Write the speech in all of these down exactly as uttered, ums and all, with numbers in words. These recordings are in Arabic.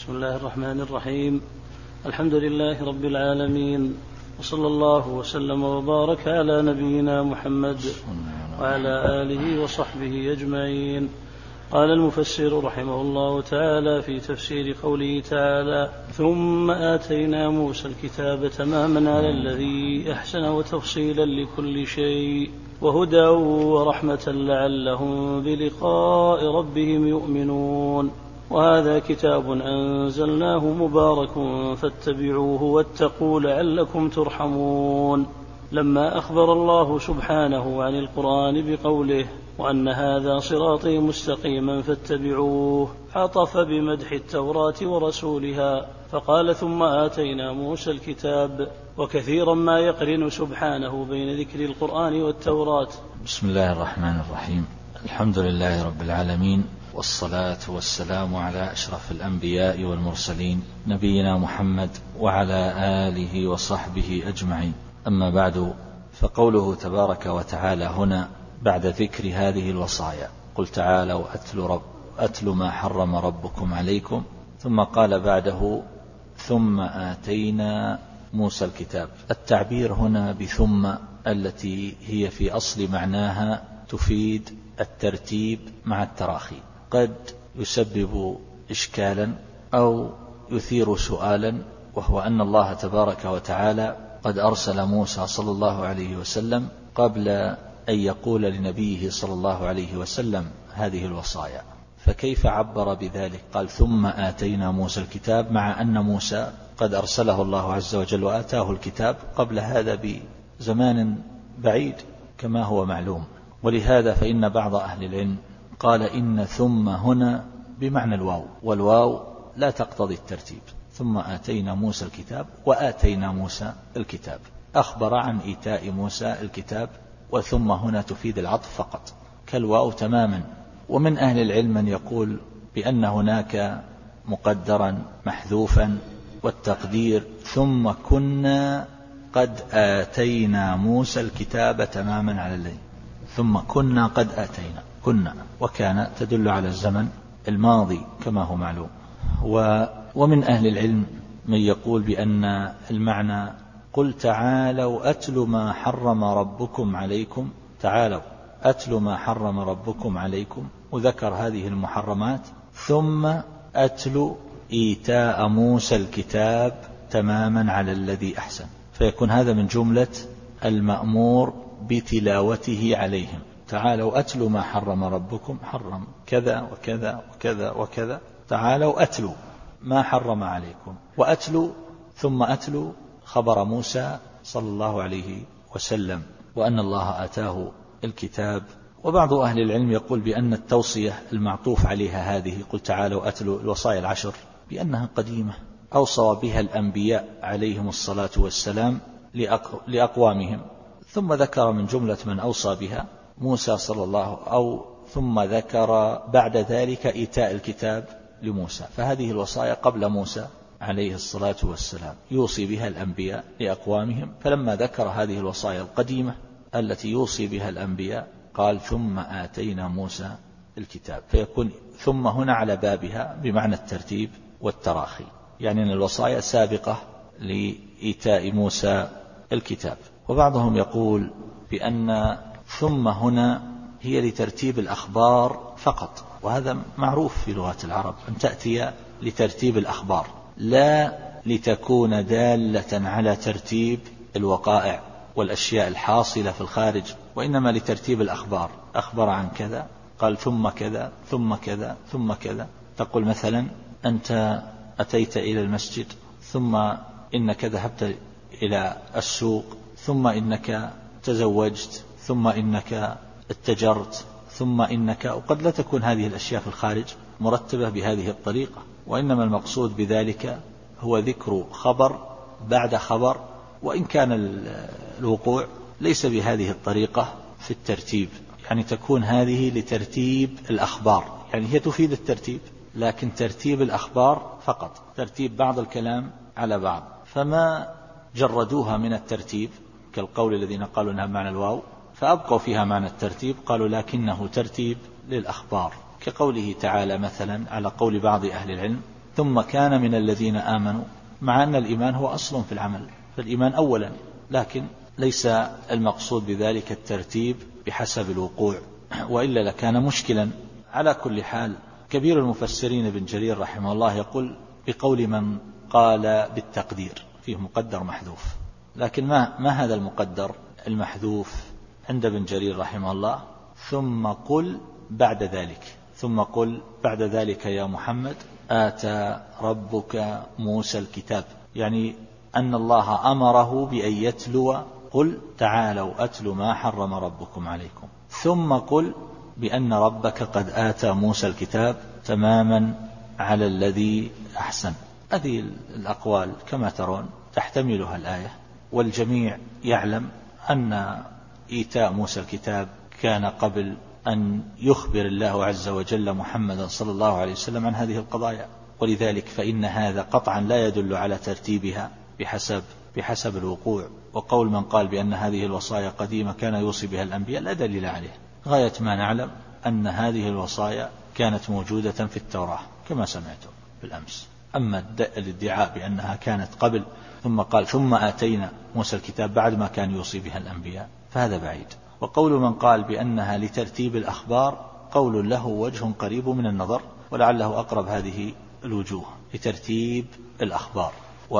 بسم الله الرحمن الرحيم. الحمد لله رب العالمين، وصلى الله وسلم وبارك على نبينا محمد وعلى آله وصحبه أجمعين. قال المفسر رحمه الله تعالى في تفسير قوله تعالى: ثم آتينا موسى الكتاب تماما على الذي أحسن وتفصيلا لكل شيء وهدى ورحمة لعلهم بلقاء ربهم يؤمنون. وهذا كتاب أنزلناه مبارك فاتبعوه واتقوا لعلكم ترحمون. لما أخبر الله سبحانه عن القرآن بقوله: وأن هذا صراطي مستقيما فاتبعوه، عطف بمدح التوراة ورسولها فقال: ثم آتينا موسى الكتاب. وكثيرا ما يقرن سبحانه بين ذكر القرآن والتوراة. بسم الله الرحمن الرحيم. الحمد لله رب العالمين، والصلاة والسلام على أشرف الأنبياء والمرسلين نبينا محمد وعلى آله وصحبه أجمعين. أما بعد، فقوله تبارك وتعالى هنا بعد ذكر هذه الوصايا: قل تعالوا أتل, رب أتل ما حرم ربكم عليكم، ثم قال بعده: ثم آتينا موسى الكتاب. التعبير هنا بثم التي هي في أصل معناها تفيد الترتيب مع التراخي، قد يسبب إشكالا أو يثير سؤالا، وهو أن الله تبارك وتعالى قد أرسل موسى صلى الله عليه وسلم قبل أن يقول لنبيه صلى الله عليه وسلم هذه الوصايا، فكيف عبر بذلك؟ قال: ثم آتينا موسى الكتاب، مع أن موسى قد أرسله الله عز وجل وآتاه الكتاب قبل هذا بزمان بعيد كما هو معلوم. ولهذا فإن بعض أهل العلم قال إن ثم هنا بمعنى الواو، والواو لا تقتضي الترتيب. ثم آتينا موسى الكتاب وآتينا موسى الكتاب، أخبر عن إيتاء موسى الكتاب، وثم هنا تفيد العطف فقط كالواو تماما. ومن أهل العلم من يقول بأن هناك مقدرا محذوفا، والتقدير: ثم كنا قد آتينا موسى الكتاب تماما على الذي. ثم كنا قد آتينا، كنا وكان تدل على الزمن الماضي كما هو معلوم. و ومن أهل العلم من يقول بأن المعنى: قل تعالوا أتل ما حرم ربكم عليكم، تعالوا أتل ما حرم ربكم عليكم، وذكر هذه المحرمات، ثم أتل إيتاء موسى الكتاب تماما على الذي أحسن، فيكون هذا من جملة المأمور بتلاوته عليهم. تعالوا أتل ما حرم ربكم، حرم كذا وكذا وكذا وكذا، تعالوا أتلوا ما حرم عليكم، وأتلوا ثم أتلوا خبر موسى صلى الله عليه وسلم، وأن الله آتاه الكتاب. وبعض أهل العلم يقول بأن التوصية المعطوف عليها هذه: قل تعالوا أتلوا الوصايا العشر، بأنها قديمة أوصى بها الأنبياء عليهم الصلاة والسلام لأقوامهم، ثم ذكر من جملة من أوصى بها موسى صلى الله أو ثم ذكر بعد ذلك إيتاء الكتاب لموسى، فهذه الوصايا قبل موسى عليه الصلاة والسلام يوصي بها الأنبياء لأقوامهم، فلما ذكر هذه الوصايا القديمة التي يوصي بها الأنبياء قال: ثم آتينا موسى الكتاب، فيكون ثم هنا على بابها بمعنى الترتيب والتراخي، يعني أن الوصايا سابقة لإيتاء موسى الكتاب. وبعضهم يقول بأن ثم هنا هي لترتيب الأخبار فقط، وهذا معروف في لغة العرب أن تأتي لترتيب الأخبار، لا لتكون دالة على ترتيب الوقائع والأشياء الحاصلة في الخارج، وإنما لترتيب الأخبار. أخبر عن كذا قال ثم كذا ثم كذا ثم كذا. تقول مثلا: أنت أتيت إلى المسجد، ثم إنك ذهبت إلى السوق، ثم إنك تزوجت، ثم إنك اتجرت، ثم إنك، وقد لا تكون هذه الأشياء في الخارج مرتبة بهذه الطريقة، وإنما المقصود بذلك هو ذكر خبر بعد خبر، وإن كان الوقوع ليس بهذه الطريقة في الترتيب، يعني تكون هذه لترتيب الأخبار، يعني هي تفيد الترتيب لكن ترتيب الأخبار فقط، ترتيب بعض الكلام على بعض، فما جردوها من الترتيب كالقول الذين قالوا أنها معنى الواو فأبقوا فيها معنى الترتيب، قالوا لكنه ترتيب للأخبار، كقوله تعالى مثلا على قول بعض أهل العلم: ثم كان من الذين آمنوا، مع أن الإيمان هو أصل في العمل، فالإيمان أولا، لكن ليس المقصود بذلك الترتيب بحسب الوقوع، وإلا لكان مشكلا. على كل حال، كبير المفسرين ابن جرير رحمه الله يقول بقول من قال بالتقدير، فيه مقدر محذوف، لكن ما, ما هذا المقدر المحذوف عند ابن جرير رحمه الله؟ ثم قل بعد ذلك، ثم قل بعد ذلك يا محمد آتى ربك موسى الكتاب، يعني أن الله أمره بأن يتلو، قل تعالوا أتل ما حرم ربكم عليكم، ثم قل بأن ربك قد آتى موسى الكتاب تماما على الذي أحسن. هذه الأقوال كما ترون تحتملها الآية، والجميع يعلم أن إيتاء موسى الكتاب كان قبل أن يخبر الله عز وجل محمدا صلى الله عليه وسلم عن هذه القضايا، ولذلك فإن هذا قطعا لا يدل على ترتيبها بحسب بحسب الوقوع. وقول من قال بأن هذه الوصايا قديمة كان يوصي بها الأنبياء لا دليل عليه. غاية ما نعلم أن هذه الوصايا كانت موجودة في التوراة كما سمعتم بالأمس. أما الادعاء بأنها كانت قبل ثم قال ثم آتينا موسى الكتاب بعد ما كان يوصي بها الأنبياء فهذا بعيد. وقول من قال بأنها لترتيب الأخبار قول له وجه قريب من النظر، ولعله أقرب هذه الوجوه، لترتيب الأخبار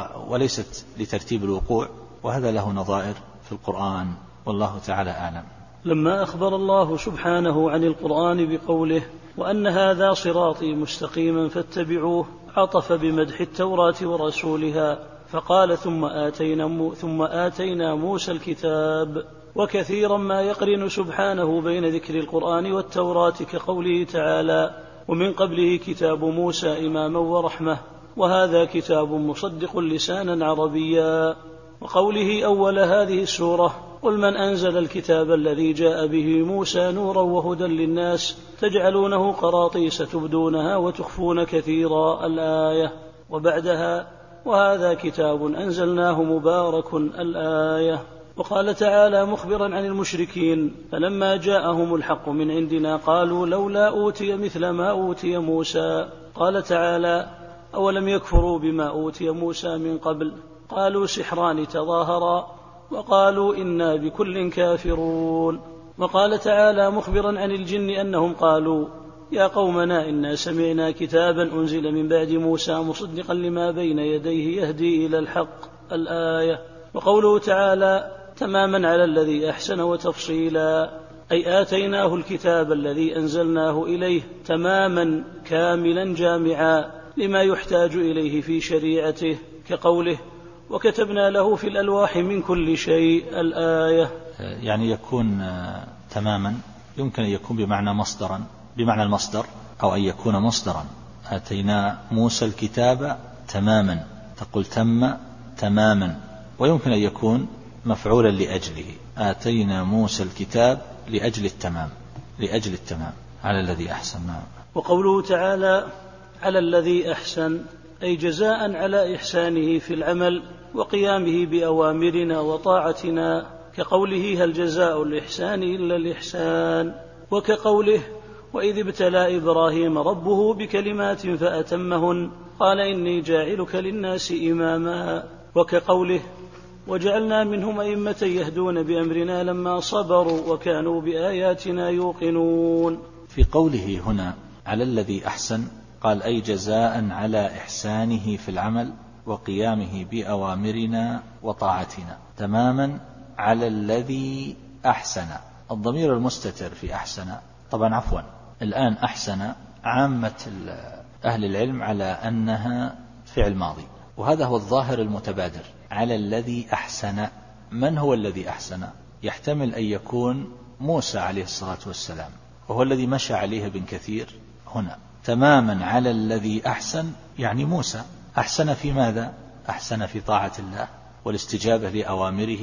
وليست لترتيب الوقوع، وهذا له نظائر في القرآن والله تعالى أعلم. لما أخبر الله سبحانه عن القرآن بقوله وأن هذا صراطي مستقيما فاتبعوه، عطف بمدح التوراة ورسولها فقال ثم آتينا, ثم آتينا موسى الكتاب. وكثيرا ما يقرن سبحانه بين ذكر القرآن والتوراة كقوله تعالى ومن قبله كتاب موسى إماما ورحمة، وهذا كتاب مصدق لسانا عربيا. وقوله أول هذه السورة قل من أنزل الكتاب الذي جاء به موسى نورا وهدى للناس تجعلونه قراطيس تبدونها وتخفون كثيرا الآية، وبعدها وهذا كتاب أنزلناه مبارك الآية. وقال تعالى مخبرا عن المشركين فلما جاءهم الحق من عندنا قالوا لولا أوتي مثل ما أوتي موسى. قال تعالى أولم يكفروا بما أوتي موسى من قبل قالوا سحران تظاهرا وقالوا إنا بكل كافرون. وقال تعالى مخبرا عن الجن أنهم قالوا يا قومنا إنا سمعنا كتابا أنزل من بعد موسى مصدقا لما بين يديه يهدي إلى الحق الآية. وقوله تعالى تماما على الذي أحسن وتفصيلا، أي آتيناه الكتاب الذي أنزلناه إليه تماما كاملا جامعا لما يحتاج إليه في شريعته كقوله وكتبنا له في الألواح من كل شيء الآية. يعني يكون تماما يمكن أن يكون بمعنى مصدرا بمعنى المصدر، أو أن يكون مصدرا. آتينا موسى الكتاب تماما تقول تم تماما، ويمكن أن يكون مفعولا لأجله. آتينا موسى الكتاب لأجل التمام لأجل التمام على الذي أحسن. وقوله تعالى على الذي أحسن أي جزاء على إحسانه في العمل وقيامه بأوامرنا وطاعتنا كقوله هل جزاء الإحسان إلا الإحسان، وكقوله وإذ ابتلى إبراهيم ربه بكلمات فأتمهن قال إني جاعلك للناس إماما، وكقوله وجعلنا منهم أئمة يهدون بأمرنا لما صبروا وكانوا بآياتنا يوقنون. في قوله هنا على الذي أحسن قال أي جزاء على إحسانه في العمل وقيامه بأوامرنا وطاعتنا تماما على الذي أحسن. الضمير المستتر في أحسن طبعا عفوا الآن أحسن عامة أهل العلم على أنها فعل ماضي، وهذا هو الظاهر المتبادر. على الذي أحسن، من هو الذي أحسن؟ يحتمل أن يكون موسى عليه الصلاة والسلام، وهو الذي مشى عليه ابن كثير هنا. تماما على الذي أحسن يعني موسى أحسن في ماذا؟ أحسن في طاعة الله والاستجابة لأوامره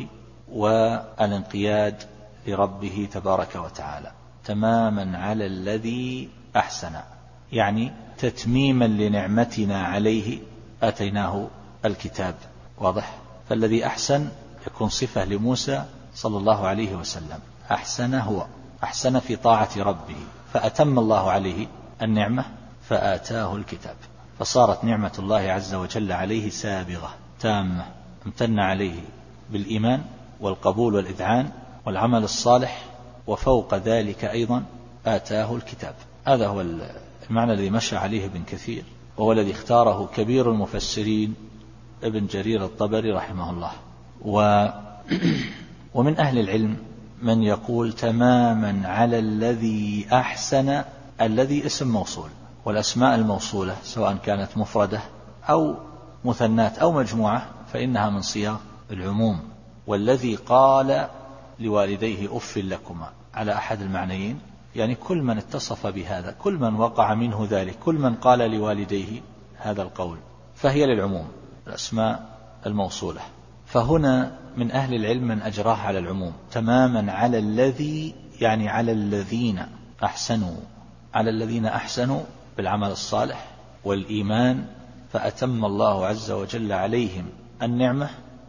والانقياد لربه تبارك وتعالى. تماما على الذي أحسن يعني تتميما لنعمتنا عليه آتيناه الكتاب. واضح؟ فالذي أحسن يكون صفة لموسى صلى الله عليه وسلم. أحسن هو أحسن في طاعة ربه فأتم الله عليه النعمة فآتاه الكتاب. فصارت نعمة الله عز وجل عليه سابغة تامة، امتن عليه بالإيمان والقبول والإذعان والعمل الصالح، وفوق ذلك أيضا آتاه الكتاب. هذا هو المعنى الذي مشى عليه ابن كثير، وهو الذي اختاره كبير المفسرين ابن جرير الطبري رحمه الله. و ومن أهل العلم من يقول تماما على الذي أحسن، الذي اسم موصول، والأسماء الموصولة سواء كانت مفردة أو مثنات أو مجموعة فإنها من صيغ العموم. والذي قال لوالديه أف لكما على أحد المعنيين، يعني كل من اتصف بهذا، كل من وقع منه ذلك، كل من قال لوالديه هذا القول، فهي للعموم الأسماء الموصولة. فهنا من أهل العلم من أجراه على العموم، تماما على الذي يعني على الذين أحسنوا، على الذين أحسنوا بالعمل الصالح والإيمان، فأتم الله عز وجل عليهم النعمة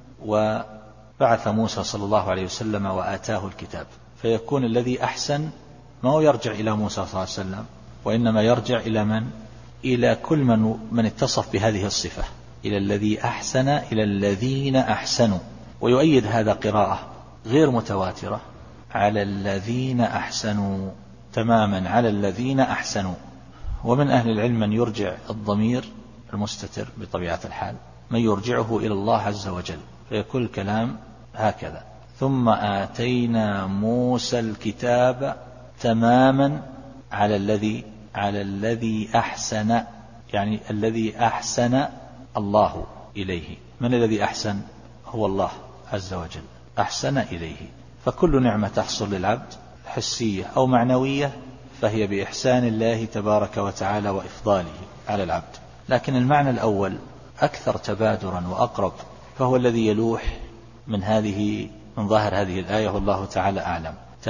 وبعث موسى صلى الله عليه وسلم وآتاه الكتاب. فيكون الذي أحسن ما هو يرجع إلى موسى صلى الله عليه وسلم، وإنما يرجع إلى من؟ إلى كل من, من اتصف بهذه الصفة، إلى الذي أحسن، إلى الذين أحسنوا. ويؤيد هذا قراءة غير متواترة على الذين أحسنوا، تماما على الذين أحسنوا. ومن أهل العلم من يرجع الضمير المستتر بطبيعة الحال، من يرجعه إلى الله عز وجل، فيكون الكلام هكذا: ثم آتينا موسى الكتاب تماما على الذي على الذي أحسن، يعني الذي أحسن الله إليه. من الذي أحسن؟ هو الله عز وجل أحسن إليه. فكل نعمة تحصل للعبد حسية أو معنوية فهي بإحسان الله تبارك وتعالى وإفضاله على العبد. لكن المعنى الأول أكثر تبادرا وأقرب، فهو الذي يلوح من هذه من ظاهر هذه الآية، والله تعالى أعلم.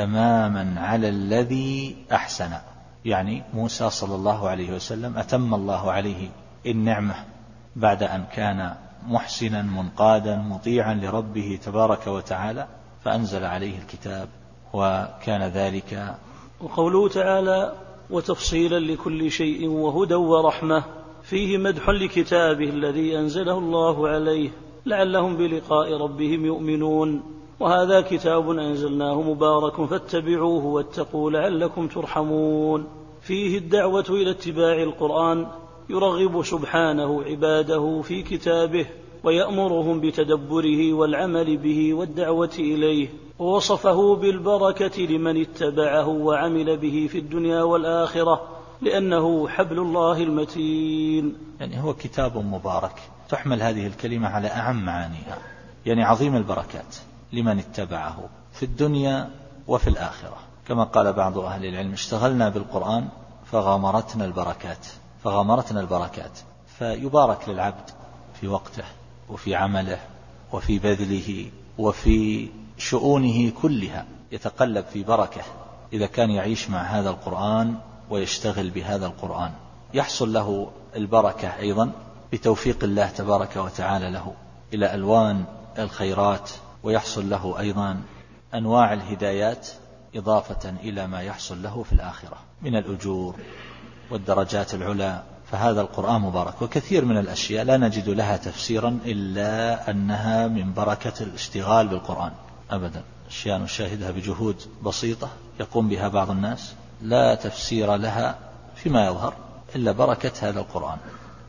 تماما على الذي أحسن، يعني موسى صلى الله عليه وسلم أتم الله عليه النعمة بعد أن كان محسنا منقادا مطيعا لربه تبارك وتعالى، فأنزل عليه الكتاب وكان ذلك. وقوله تعالى: وتفصيلا لكل شيء وهدى ورحمة، فيه مدح لكتابه الذي أنزله الله عليه لعلهم بلقاء ربهم يؤمنون. وهذا كتاب أنزلناه مبارك فاتبعوه واتقوا لعلكم ترحمون. فيه الدعوة إلى اتباع القرآن، يرغب سبحانه عباده في كتابه ويأمرهم بتدبره والعمل به والدعوة إليه، ووصفه بالبركة لمن اتبعه وعمل به في الدنيا والآخرة، لأنه حبل الله المتين. يعني هو كتاب مبارك، تحمل هذه الكلمة على أعم معانيها، يعني عظيم البركات لمن اتبعه في الدنيا وفي الآخرة. كما قال بعض أهل العلم: اشتغلنا بالقرآن فغامرتنا البركات فغامرتنا البركات فيبارك للعبد في وقته وفي عمله وفي بذله وفي شؤونه كلها، يتقلب في بركة إذا كان يعيش مع هذا القرآن ويشتغل بهذا القرآن. يحصل له البركة أيضا بتوفيق الله تبارك وتعالى له إلى ألوان الخيرات، ويحصل له أيضا أنواع الهدايات إضافة إلى ما يحصل له في الآخرة من الأجور والدرجات العلى. فهذا القرآن مبارك. وكثير من الأشياء لا نجد لها تفسيرا إلا أنها من بركة الاشتغال بالقرآن أبدا. أشياء نشاهدها بجهود بسيطة يقوم بها بعض الناس لا تفسير لها فيما يظهر إلا بركة هذا القرآن،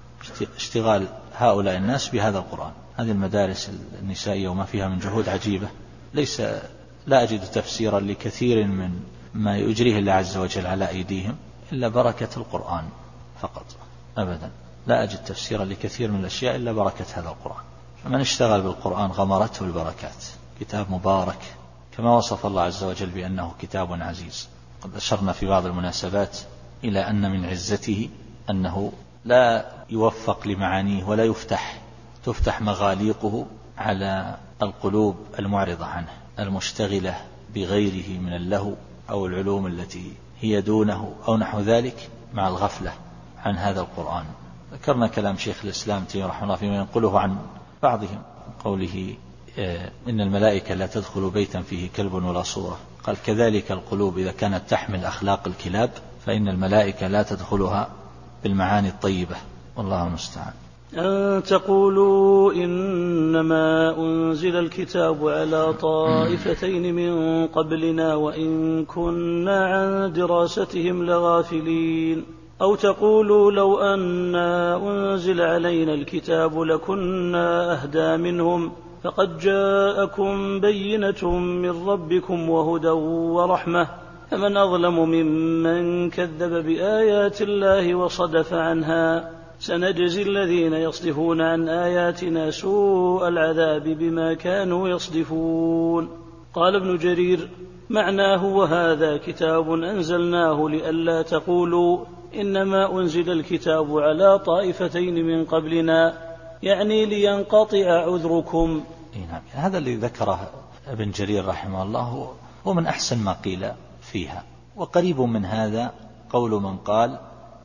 اشتغال هؤلاء الناس بهذا القرآن. هذه المدارس النسائية وما فيها من جهود عجيبة، ليس لا أجد تفسيرا لكثير من ما يجريه الله عز وجل على أيديهم إلا بركة القرآن فقط أبدا. لا أجد تفسيرا لكثير من الأشياء إلا بركة هذا القرآن. فمن اشتغل بالقرآن غمرته البركات. كتاب مبارك كما وصف الله عز وجل بأنه كتاب عزيز. قد أشرنا في بعض المناسبات إلى أن من عزته أنه لا يوفق لمعانيه ولا يفتح تفتح مغاليقه على القلوب المعرضة عنه المشتغلة بغيره من اللهو أو العلوم التي هي دونه أو نحو ذلك، مع الغفلة عن هذا القرآن. ذكرنا كلام شيخ الإسلام تيمية رحمه الله فيما ينقله عن بعضهم، قوله إن الملائكة لا تدخل بيتا فيه كلب ولا صورة. قال: كذلك القلوب إذا كانت تحمل أخلاق الكلاب فإن الملائكة لا تدخلها بالمعاني الطيبة والله المستعان. أن تقولوا إنما أنزل الكتاب على طائفتين من قبلنا وإن كنا عن دراستهم لغافلين، أو تقولوا لو أنا أنزل علينا الكتاب لكنا أهدى منهم، فقد جاءكم بينة من ربكم وهدى ورحمة، فمن أظلم ممن كذب بآيات الله وصدف عنها، سنجزي الذين يصدفون عن آياتنا سوء العذاب بما كانوا يصدفون. قال ابن جرير: معناه وهذا كتاب أنزلناه لئلا تقولوا إنما أنزل الكتاب على طائفتين من قبلنا، يعني لينقطع عذركم. نعم، هذا الذي ذكره ابن جرير رحمه الله هو من أحسن ما قيل فيها، وقريب من هذا قول من قال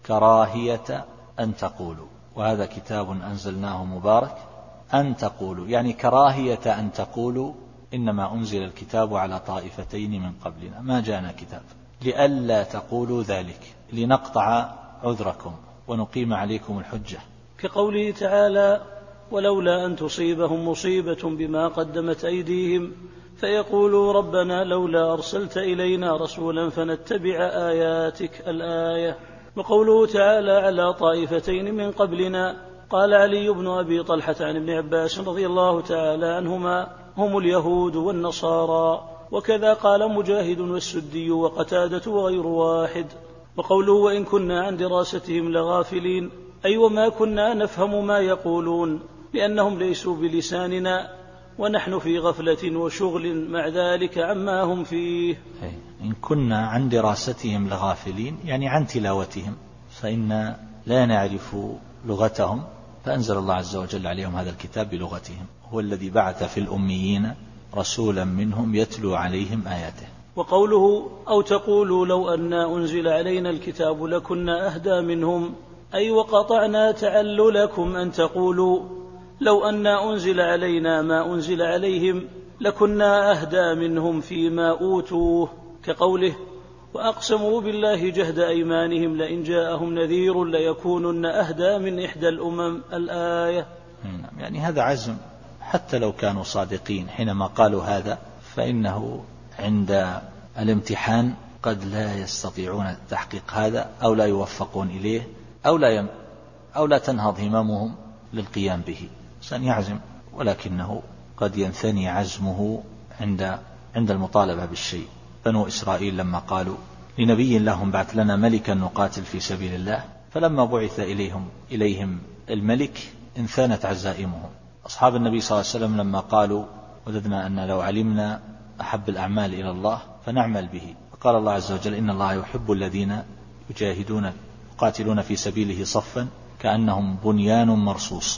كراهية أن تقولوا، وهذا كتاب أنزلناه مبارك أن تقولوا، يعني كراهية أن تقولوا إنما أنزل الكتاب على طائفتين من قبلنا، ما جاءنا كتاب، لئلا تقولوا ذلك، لنقطع عذركم ونقيم عليكم الحجة. كقوله تعالى: ولولا أن تصيبهم مصيبة بما قدمت أيديهم فيقولوا ربنا لولا أرسلت إلينا رسولا فنتبع آياتك، الآية. وقوله تعالى: على طائفتين من قبلنا، قال علي بن أبي طلحة عن ابن عباس رضي الله تعالى عنهما: هم اليهود والنصارى. وكذا قال مجاهد والسدي وقتادة وغير واحد. وقوله: وإن كنا عن دراستهم لغافلين، أي وما كنا نفهم ما يقولون، لأنهم ليسوا بلساننا ونحن في غفلة وشغل مع ذلك عما هم فيه. إن كنا عن دراستهم لغافلين، يعني عن تلاوتهم، فإن لا نعرف لغتهم، فأنزل الله عز وجل عليهم هذا الكتاب بلغتهم، هو الذي بعث في الأميين رسولا منهم يتلو عليهم آياته. وقوله: أو تقولوا لو أنا أنزل علينا الكتاب لكنا أهدى منهم، أي وقطعنا تعللكم أن تقولوا لو أنا أنزل علينا ما أنزل عليهم لكنا أهدى منهم فيما أوتوه، كقوله: وأقسموا بالله جهد أيمانهم لئن جاءهم نذير ليكونن أهدى من إحدى الأمم، الآية. يعني هذا عزم، حتى لو كانوا صادقين حينما قالوا هذا، فإنه عند الامتحان قد لا يستطيعون تحقيق هذا، أو لا يوفقون إليه، أو لا, يم أو لا تنهض هممهم للقيام به. سنعزم، ولكنه قد ينثني عزمه عند عند المطالبة بالشيء. بنو إسرائيل لما قالوا لنبي لهم بعث لنا ملكا نقاتل في سبيل الله، فلما بعث إليهم إليهم الملك انثنت عزائمهم. أصحاب النبي صلى الله عليه وسلم لما قالوا وددنا أن لو علمنا أحب الأعمال إلى الله فنعمل به، فقال الله عز وجل: إن الله يحب الذين يجاهدون يقاتلون في سبيله صفا كأنهم بنيان مرصوص،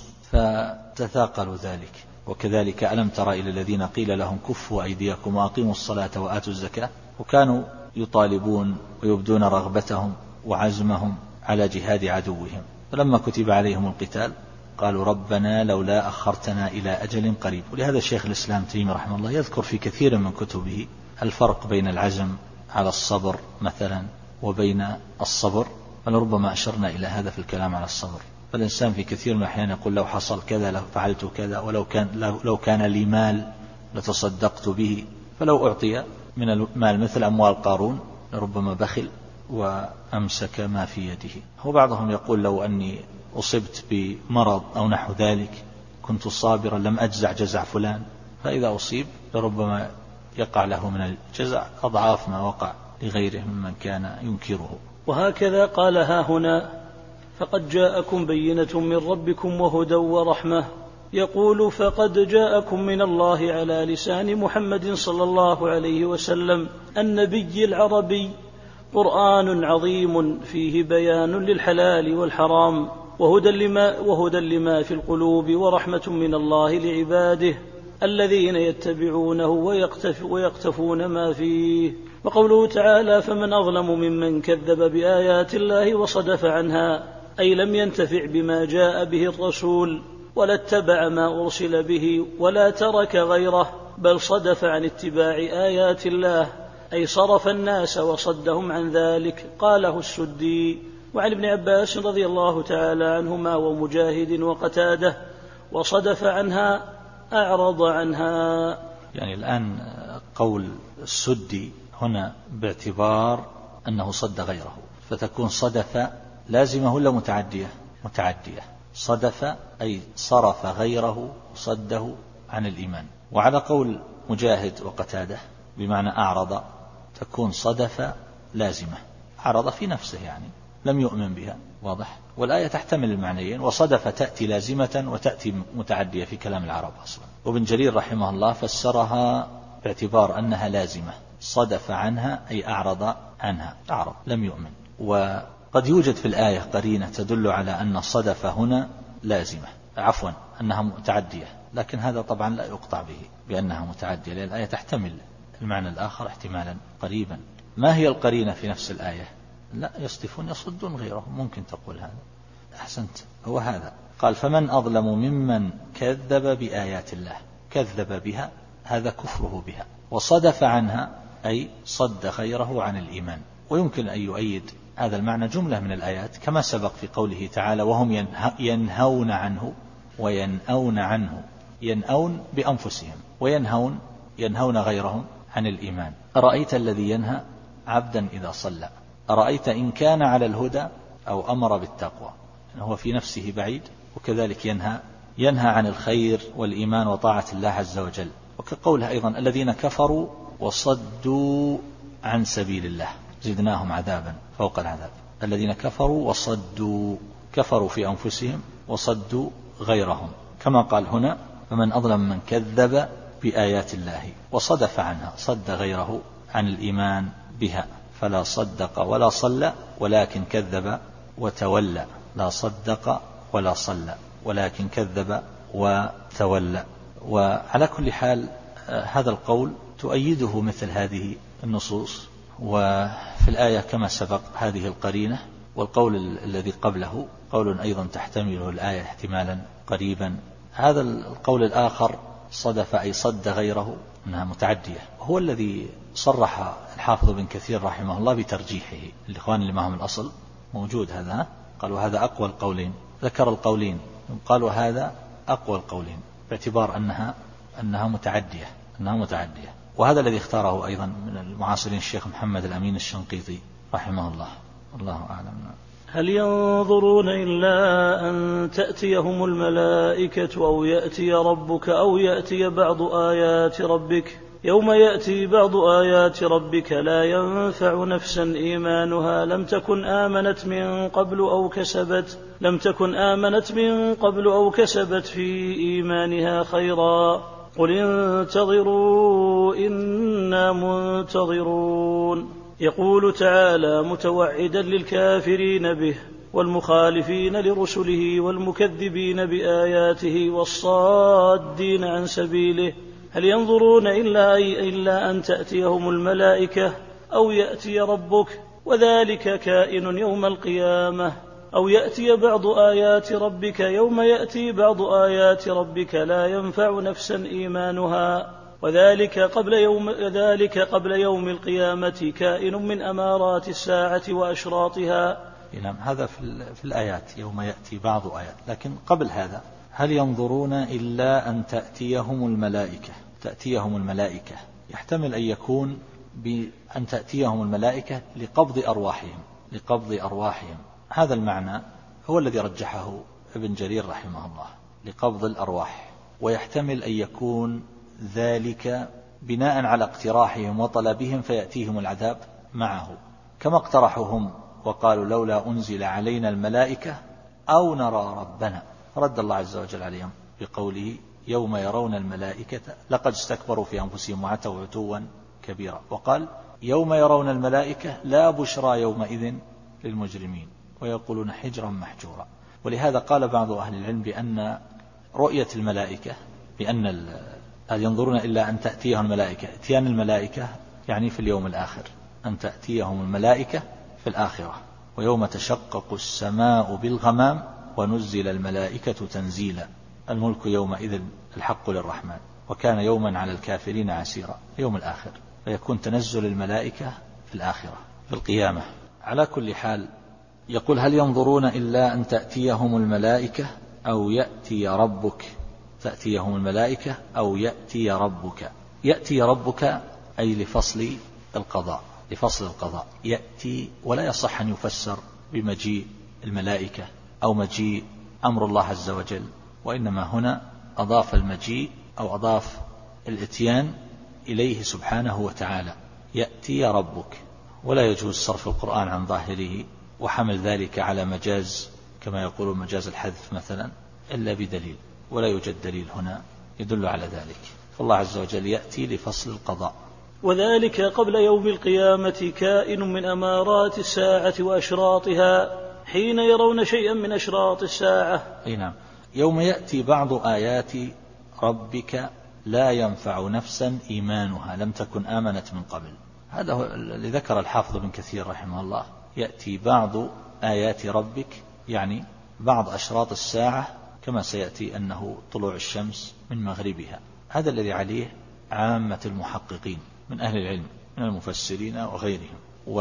فتثاقلوا ذلك. وكذلك: ألم تر إلى الذين قيل لهم كفوا أيديكم وأقيموا الصلاة وآتوا الزكاة، وكانوا يطالبون ويبدون رغبتهم وعزمهم على جهاد عدوهم، فلما كتب عليهم القتال قالوا ربنا لولا أخرتنا إلى أجل قريب. ولهذا الشيخ الإسلام تيمية رحمه الله يذكر في كثير من كتبه الفرق بين العزم على الصبر مثلا وبين الصبر، ولربما أشرنا إلى هذا في الكلام على الصبر. فالإنسان في كثير من الأحيان يقول لو حصل كذا لو فعلت كذا، ولو كان, لو كان لي مال لتصدقت به، فلو أعطي من المال مثل أموال قارون لربما بخل وأمسك ما في يده. وبعضهم يقول لو أني أصبت بمرض أو نحو ذلك كنت صابرا لم أجزع جزع فلان، فإذا أصيب لربما يقع له من الجزع أضعاف ما وقع لغيره ممن كان ينكره. وهكذا قال ها هنا: فقد جاءكم بينة من ربكم وهدى ورحمة. يقول: فقد جاءكم من الله على لسان محمد صلى الله عليه وسلم النبي العربي قرآن عظيم فيه بيان للحلال والحرام، وهدى لما, وهدى لما في القلوب، ورحمة من الله لعباده الذين يتبعونه ويقتف ويقتفون ما فيه. وقوله تعالى: فمن أظلم ممن كذب بآيات الله وصدف عنها، أي لم ينتفع بما جاء به الرسول ولا اتبع ما أرسل به ولا ترك غيره، بل صدف عن اتباع آيات الله، أي صرف الناس وصدهم عن ذلك. قاله السدي: وعن ابن عباس رضي الله تعالى عنهما ومجاهد وقتاده وصدف عنها أعرض عنها. يعني الآن قول السدي هنا باعتبار أنه صد غيره، فتكون صدف لازمة ولا متعدية؟ متعدية. صدف أي صرف غيره صده عن الإيمان. وعلى قول مجاهد وقتاده بمعنى أعرض تكون صدف لازمة، أعرض في نفسه يعني لم يؤمن بها، واضح؟ والآية تحتمل المعنيين، وصدف تأتي لازمة وتأتي متعدية في كلام العرب أصلا. وابن جرير رحمه الله فسرها باعتبار أنها لازمة، صدف عنها أي أعرض عنها، أعرض لم يؤمن. وقد يوجد في الآية قرينة تدل على أن صدف هنا لازمة، عفوا أنها متعدية، لكن هذا طبعا لا يقطع به بأنها متعدية، لأن الآية تحتمل المعنى الآخر احتمالا قريبا. ما هي القرينة في نفس الآية؟ لا يصدفون يصدون غيرهم، ممكن تقول هذا. أحسنت، هو هذا. قال فمن أظلم ممن كذب بآيات الله، كذب بها هذا كفره بها، وصدف عنها أي صد غيره عن الإيمان. ويمكن أن يؤيد هذا المعنى جملة من الآيات كما سبق في قوله تعالى وهم ينهون عنه وينأون عنه، ينأون بأنفسهم وينهون ينهون غيرهم عن الإيمان. أرأيت الذي ينهى عبدا إذا صلى، أرأيت إن كان على الهدى أو أمر بالتقوى، هو في نفسه بعيد، وكذلك ينهى ينهى عن الخير والإيمان وطاعة الله عز وجل. وكقولها أيضا الذين كفروا وصدوا عن سبيل الله زدناهم عذابا فوق العذاب. الذين كفروا وصدوا، كفروا في أنفسهم وصدوا غيرهم، كما قال هنا فمن أظلم من كذب بآيات الله وصدف عنها، صد غيره عن الإيمان بها، فلا صدق ولا صلى ولكن كذب وتولى. لا صدق ولا صلى ولكن كذب وتولى. وعلى كل حال هذا القول تؤيده مثل هذه النصوص، وفي الآية كما سبق هذه القرينة. والقول الذي قبله قول أيضا تحتمله الآية احتمالا قريبا. هذا القول الآخر صدف أي صد غيره أنها متعدية، هو الذي صرح الحافظ بن كثير رحمه الله بترجيحه. الإخوان اللي معهم الأصل موجود هذا، قالوا هذا أقوى القولين، ذكر القولين قالوا هذا أقوى القولين باعتبار أنها أنها متعدية أنها متعدية وهذا الذي اختاره أيضا من المعاصرين الشيخ محمد الأمين الشنقيطي رحمه الله. الله أعلم. هل ينظرون إلا أن تأتيهم الملائكة أو يأتي ربك أو يأتي بعض آيات ربك يوم يأتي بعض آيات ربك لا ينفع نفسا إيمانها لم تكن آمنت من قبل أو كسبت لم تكن آمنت من قبل أو كسبت في إيمانها خيرا قل انتظروا إنا منتظرون. يقول تعالى متوعدا للكافرين به والمخالفين لرسله والمكذبين بآياته والصادين عن سبيله هل ينظرون إلا, إلا أن تأتيهم الملائكة أو يأتي ربك وذلك كائن يوم القيامة أو يأتي بعض آيات ربك يوم يأتي بعض آيات ربك لا ينفع نفسا إيمانها وذلك قبل يوم, ذلك قبل يوم القيامة كائن من أمارات الساعة وأشراطها. نعم، هذا في الآيات يوم يأتي بعض آيات، لكن قبل هذا هل ينظرون إلا أن تأتيهم الملائكة. تأتيهم الملائكة يحتمل أن يكون بأن تأتيهم الملائكة لقبض أرواحهم لقبض أرواحهم هذا المعنى هو الذي رجحه ابن جرير رحمه الله، لقبض الأرواح. ويحتمل أن يكون ذلك بناء على اقتراحهم وطلبهم فيأتيهم العذاب معه، كما اقترحوا هم وقالوا لولا أنزل علينا الملائكة أو نرى ربنا، رد الله عز وجل عليهم بقوله يوم يرون الملائكة لقد استكبروا في أنفسهم وعتوا عتوا كبيرا، وقال يوم يرون الملائكة لا بشرى يومئذ للمجرمين ويقولون حجرا محجورا. ولهذا قال بعض أهل العلم بأن رؤية الملائكة بأن هل ينظرون إلا أن تأتيهم الملائكة، اتيان الملائكة يعني في اليوم الآخر، أن تأتيهم الملائكة في الآخرة ويوم تشقق السماء بالغمام ونزل الملائكة تنزيلا الملك يومئذ الحق للرحمن وكان يوما على الكافرين عسيرا، يوم الآخر، فيكون تنزل الملائكة في الآخرة في القيامة. على كل حال يقول: هل ينظرون إلا أن تأتيهم الملائكة أو يأتي ربك تأتيهم الملائكة أو يأتي ربك. يأتي ربك أي لفصل القضاء لفصل القضاء يأتي، ولا يصح أن يفسر بمجيء الملائكة أو مجيء أمر الله عز وجل، وإنما هنا أضاف المجيء أو أضاف الإتيان إليه سبحانه وتعالى. يأتي ربك، ولا يجوز صرف القرآن عن ظاهره وحمل ذلك على مجاز كما يقول مجاز الحذف مثلا إلا بدليل، ولا يوجد دليل هنا يدل على ذلك. فالله عز وجل يأتي لفصل القضاء. وذلك قبل يوم القيامة كائن من أمارات الساعة وأشراطها، حين يرون شيئا من أشراط الساعة. أي نعم. يوم يأتي بعض آيات ربك لا ينفع نفسا إيمانها لم تكن آمنت من قبل. هذا هو الذي ذكر الحافظ بن كثير رحمه الله. يأتي بعض آيات ربك يعني بعض أشراط الساعة، كما سيأتي أنه طلوع الشمس من مغربها. هذا الذي عليه عامة المحققين من أهل العلم من المفسرين وغيرهم.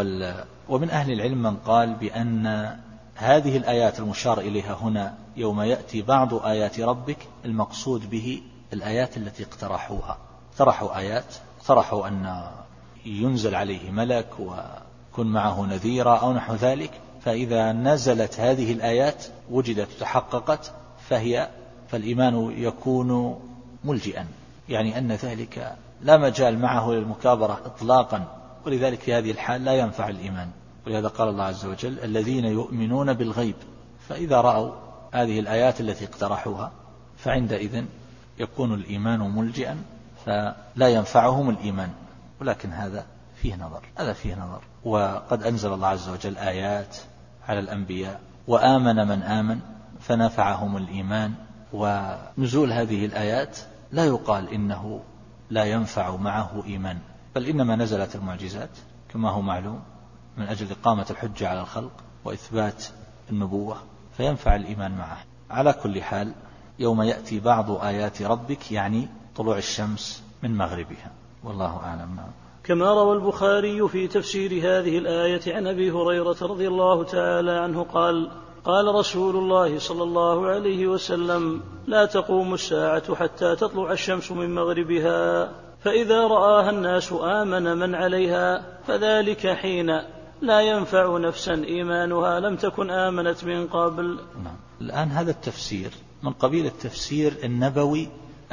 ومن أهل العلم من قال بأن هذه الآيات المشار إليها هنا يوم يأتي بعض آيات ربك المقصود به الآيات التي اقترحوها. اقترحوا آيات، اقترحوا أن ينزل عليه ملك ويكون معه نذيرا أو نحو ذلك، فإذا نزلت هذه الآيات وجدت وتحققت فهي فالإيمان يكون ملجئا، يعني أن ذلك لا مجال معه للمكابرة إطلاقا، ولذلك في هذه الحال لا ينفع الإيمان. ولهذا قال الله عز وجل: الذين يؤمنون بالغيب. فإذا رأوا هذه الآيات التي اقترحوها فعندئذ يكون الإيمان ملجئا فلا ينفعهم الإيمان. ولكن هذا فيه نظر هذا فيه نظر وقد أنزل الله عز وجل آيات على الأنبياء وآمن من آمن فنفعهم الإيمان. ونزول هذه الآيات لا يقال إنه لا ينفع معه إيمان، بل إنما نزلت المعجزات كما هو معلوم من أجل إقامة الحجة على الخلق وإثبات النبوة، فينفع الإيمان معه. على كل حال يوم يأتي بعض آيات ربك يعني طلوع الشمس من مغربها، والله أعلم. كما روى البخاري في تفسير هذه الآية عن أبي هريرة رضي الله تعالى عنه قال: قال رسول الله صلى الله عليه وسلم: لا تقوم الساعة حتى تطلع الشمس من مغربها، فإذا رآها الناس آمن من عليها، فذلك حين لا ينفع نفسا إيمانها لم تكن آمنت من قبل. نعم. الآن هذا التفسير من قبيل التفسير النبوي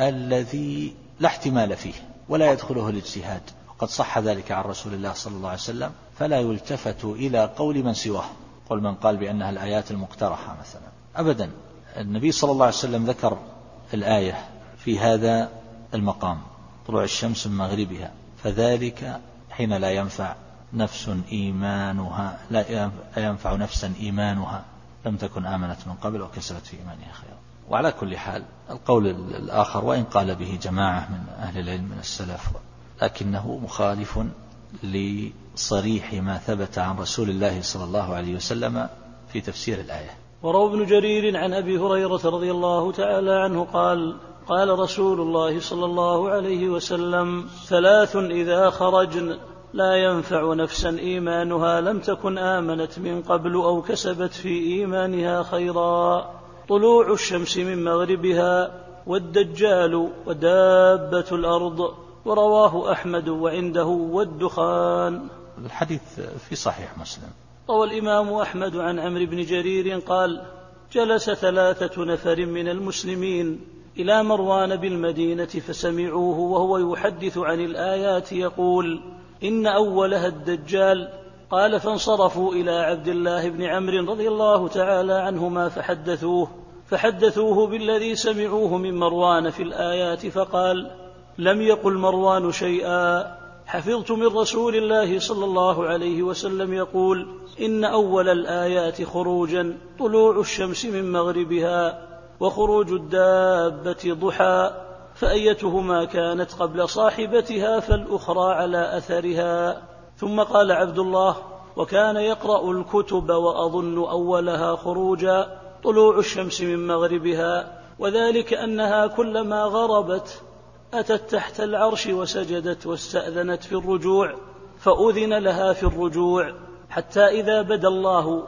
الذي لا احتمال فيه ولا يدخله الاجتهاد، وقد صح ذلك عن رسول الله صلى الله عليه وسلم، فلا يلتفت إلى قول من سواه، قل من قال بأنها الآيات المقترحة مثلا أبدا. النبي صلى الله عليه وسلم ذكر الآية في هذا المقام: طلوع الشمس من مغربها، فذلك حين لا ينفع نفس إيمانها لا ينفع نفسا إيمانها لم تكن آمنت من قبل وكسبت في إيمانها خيرا. وعلى كل حال القول الآخر وإن قال به جماعة من أهل العلم من السلف لكنه مخالف لصريح ما ثبت عن رسول الله صلى الله عليه وسلم في تفسير الآية. وروى ابن جرير عن أبي هريرة رضي الله تعالى عنه قال: قال رسول الله صلى الله عليه وسلم: ثلاث إذا خرجن لا ينفع نفسا إيمانها لم تكن آمنت من قبل أو كسبت في إيمانها خيرا: طلوع الشمس من مغربها، والدجال، ودابة الأرض. ورواه أحمد وعنده والدخان. الحديث في صحيح مسلم. روى الإمام أحمد عن عمرو بن جرير قال: جلس ثلاثة نفر من المسلمين إلى مروان بالمدينة فسمعوه وهو يحدث عن الآيات يقول: إن أولها الدجال. قال: فانصرفوا إلى عبد الله بن عمرو رضي الله تعالى عنهما فحدثوه فحدثوه بالذي سمعوه من مروان في الآيات، فقال: لم يقل مروان شيئا، حفظت من رسول الله صلى الله عليه وسلم يقول: إن أول الآيات خروجا طلوع الشمس من مغربها، وخروج الدابة ضحى، فأيتهما كانت قبل صاحبتها فالأخرى على أثرها. ثم قال عبد الله: وكان يقرأ الكتب وأظن أولها خروجا طلوع الشمس من مغربها، وذلك أنها كلما غربت أتت تحت العرش وسجدت واستأذنت في الرجوع، فأذن لها في الرجوع، حتى إذا بدا الله